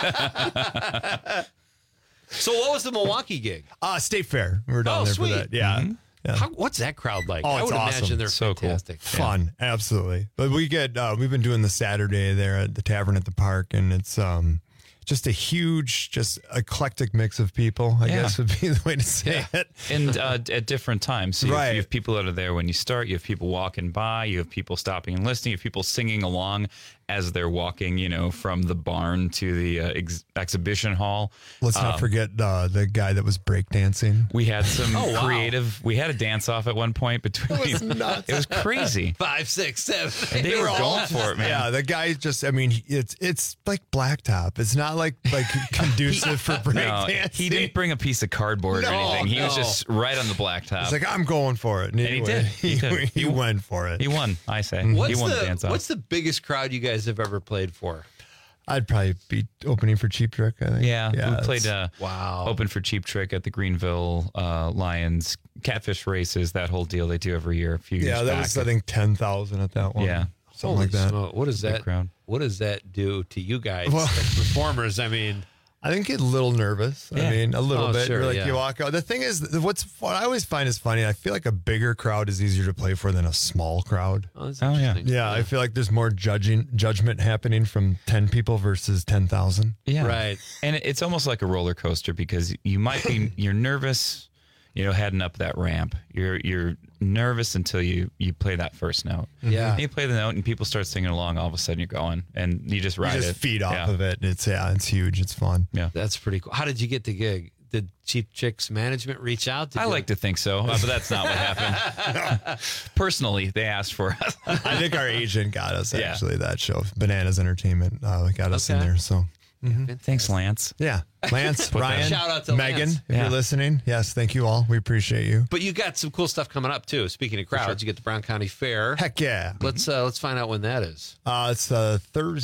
So what was the Milwaukee gig? Uh, State Fair. We were down Oh, there sweet. for that. Yeah. Mm-hmm. Yeah. How, what's that crowd like? Oh, I it's would awesome. imagine they're So fantastic. Fun, absolutely. But we get uh, we've been doing the Saturday there at the Tavern at the Park, and it's um just a huge, just eclectic mix of people, I Yeah. guess would be the way to say Yeah. it. And uh, at different times. So you, have, Right. you have people that are there when you start. You have people walking by. You have people stopping and listening. You have people singing along as they're walking, you know, from the barn to the uh, ex- exhibition hall. Let's not Um, forget uh, the guy that was breakdancing. We had some Oh, wow. creative. We had a dance off at one point between. It was nuts. It was crazy. Five, six, seven. And they, were all going for it, man. Yeah, the guy just, I mean, it's it's like blacktop. It's not like like conducive for No, breakdancing. he didn't bring a piece of cardboard or No, anything. He was no. just right on the blacktop. It's like, I'm going for it. And he anyway, did. He He, did. he went for it. He won, I say. What's he won the, the, dance off. what's the biggest crowd you guys have ever played for? I'd probably be opening for Cheap Trick, I think. Yeah, we that's- played uh, wow. open for Cheap Trick at the Greenville uh, Lions catfish races. That whole deal they do every year. A few Yeah, years that back. was, I think, ten thousand at that one. Yeah. Something Holy like that. smoke. What does Big that crowd. What does that do to you guys Well- as performers? I mean, I think get a little nervous. I Yeah. mean, a little Oh, bit. sure, like yeah. you walk out. The thing is, what's what I always find is funny. I feel like a bigger crowd is easier to play for than a small crowd. oh, that's Oh, yeah. interesting. Yeah, I feel like there's more judging judgment happening from ten people versus ten thousand. Yeah. Right. And it- it's almost like a roller coaster because you might be you're nervous, you know, heading up that ramp. You're you're nervous until you you play that first note. Yeah. And you play the note and people start singing along. All of a sudden you're going and you just You ride just it. feed off Yeah. of it. It's yeah, it's huge. It's fun. Yeah. That's pretty cool. How did you get the gig? Did Cheap Chicks management reach out? Did I you- like to think so, uh, but that's not what happened. Personally, they asked for us. I think our agent got us Yeah. actually that show. Bananas Entertainment uh, got us in Okay. there. So Thanks, Lance. yeah, Lance, Put that- Ryan, Shout out to Megan, Lance. if Yeah. you're listening. Yes, thank you all. We appreciate you. But you got some cool stuff coming up too. Speaking of crowds, you get the Brown County Fair. Heck yeah. Let's uh, let's find out when that is. Uh, it's uh,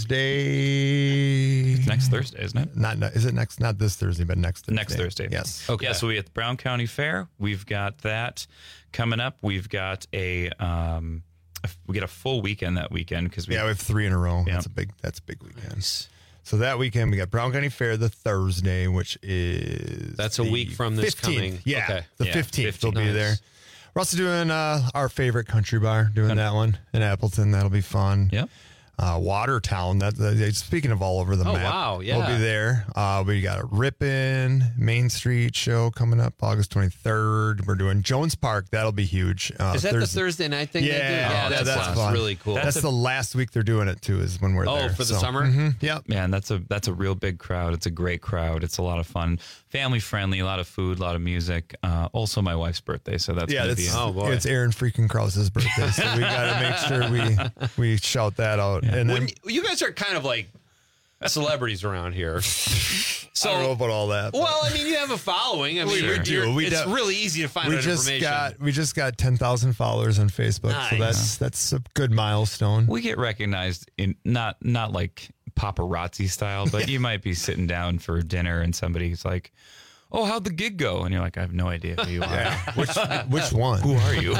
Thursday. Next Thursday, isn't it? Not, not is it next? Not this Thursday, but next Thursday. Next Thursday. Yes. Okay. Yeah, so we at the Brown County Fair. We've got that coming up. We've got a um, a- we get a full weekend that weekend because we Yeah, we have three in a row. Yeah. That's a big. That's a big weekend. So that weekend we got Brown County Fair the Thursday, which is That's a the week from this fifteenth. coming- Yeah, okay. the Yeah, fifteenth. We'll fifteenth. be Nice. there. We're also doing uh, our favorite country bar, doing that one in Appleton. That'll be fun. Yep. Uh, Watertown. That, that speaking of all over the Oh, map. wow, yeah. We'll be there. Uh, we got a Ripon Main Street show coming up August twenty-third. We're doing Jones Park. That'll be huge. Uh, Is that the Thursday- Thursday night thing? Yeah, they do? yeah, that- that's, that's fun. really cool. That's, That's a- the last week they're doing it too. Is when we're Oh, there for the So, summer? mhm, yep. Man, that's a that's a real big crowd. It's a great crowd. It's a lot of fun, family friendly, a lot of food, a lot of music. Uh, also, my wife's birthday, so that's Yeah, gonna that's, be. Oh, boy. it's Aaron freaking Krause's birthday, so we got to make sure we we shout that out. And then When you guys are kind of like celebrities around here. So, I don't know about all that. but well, I mean, you have a following. I mean, We you're- do. you're- We it's do. really easy to find we out just information. got we just got ten thousand followers on Facebook, so Nice. that's that's a good milestone. We get recognized in not not like paparazzi style, but you might be sitting down for dinner and somebody's like, "Oh, how'd the gig go?" And you're like, "I have no idea who you are. which which one? Who are you?"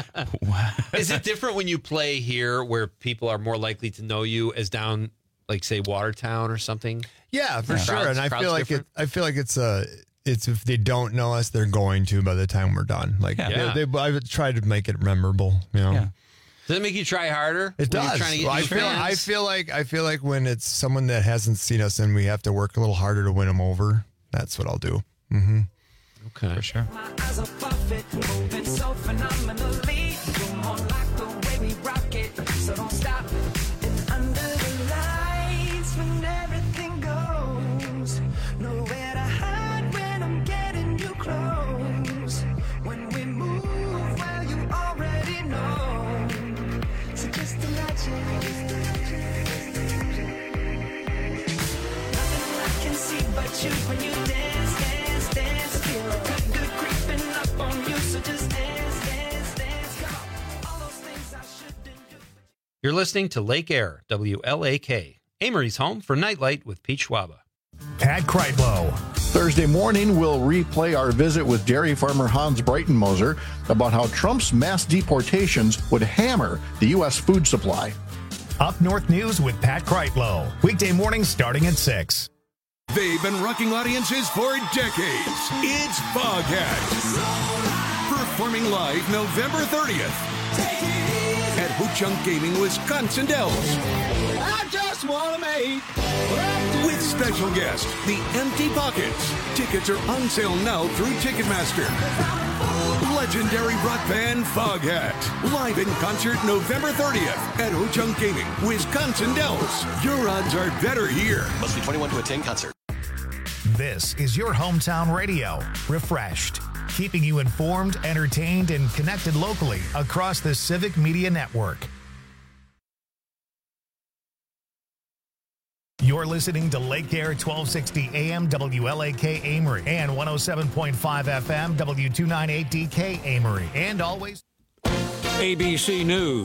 Is it different when you play here where people are more likely to know you as down, like, say, Watertown or something? Yeah, for Yeah. sure. Crowds- and I crowds feel like it. different? I feel like it's a. It's if they don't know us, they're going to by the time we're done. Like Yeah. they, they, I would try to make it memorable. You know. Yeah. Does it make you try harder? It when you're does. Trying to get Well, I new feel. fans? I feel like. I feel like when it's someone that hasn't seen us and we have to work a little harder to win them over. That's what I'll do. Mm-hmm. Okay. For sure. Eyes are perfect, moving so phenomenally. You're more like the way we rock it, so don't stop. And under the lights, when everything goes, nowhere to hide when I'm getting you close. When we move, well, you already know. So just imagine. Nothing I can see but you when you dance, dance, dance. Feel good, good creeping up on you. So just dance, dance, dance. Come on. All those things I shouldn't do. You're listening to Lake Air, W L A K, Amory's home for Nightlight with Pete Schwaba. Pat Kreitlow. Thursday morning, we'll replay our visit with dairy farmer Hans Breitenmoser about how Trump's mass deportations would hammer the U S food supply. Up North News with Pat Kreitlow. Weekday mornings starting at six. They've been rocking audiences for decades. It's Foghat. For performing live November thirtieth at Ho-Chunk Gaming, Wisconsin Dells. I just want to make With special guest, The Empty Pockets. Tickets are on sale now through Ticketmaster. Legendary rock band Foghat. Live in concert November thirtieth at Ho-Chunk Gaming, Wisconsin Dells. Your odds are better here. Must be twenty-one to attend concert. This is your hometown radio, refreshed, keeping you informed, entertained, and connected locally across the Civic Media Network. You're listening to Lake Air twelve sixty A M W L A K Amory and one oh seven point five F M W two ninety-eight D K Amory, and always A B C News.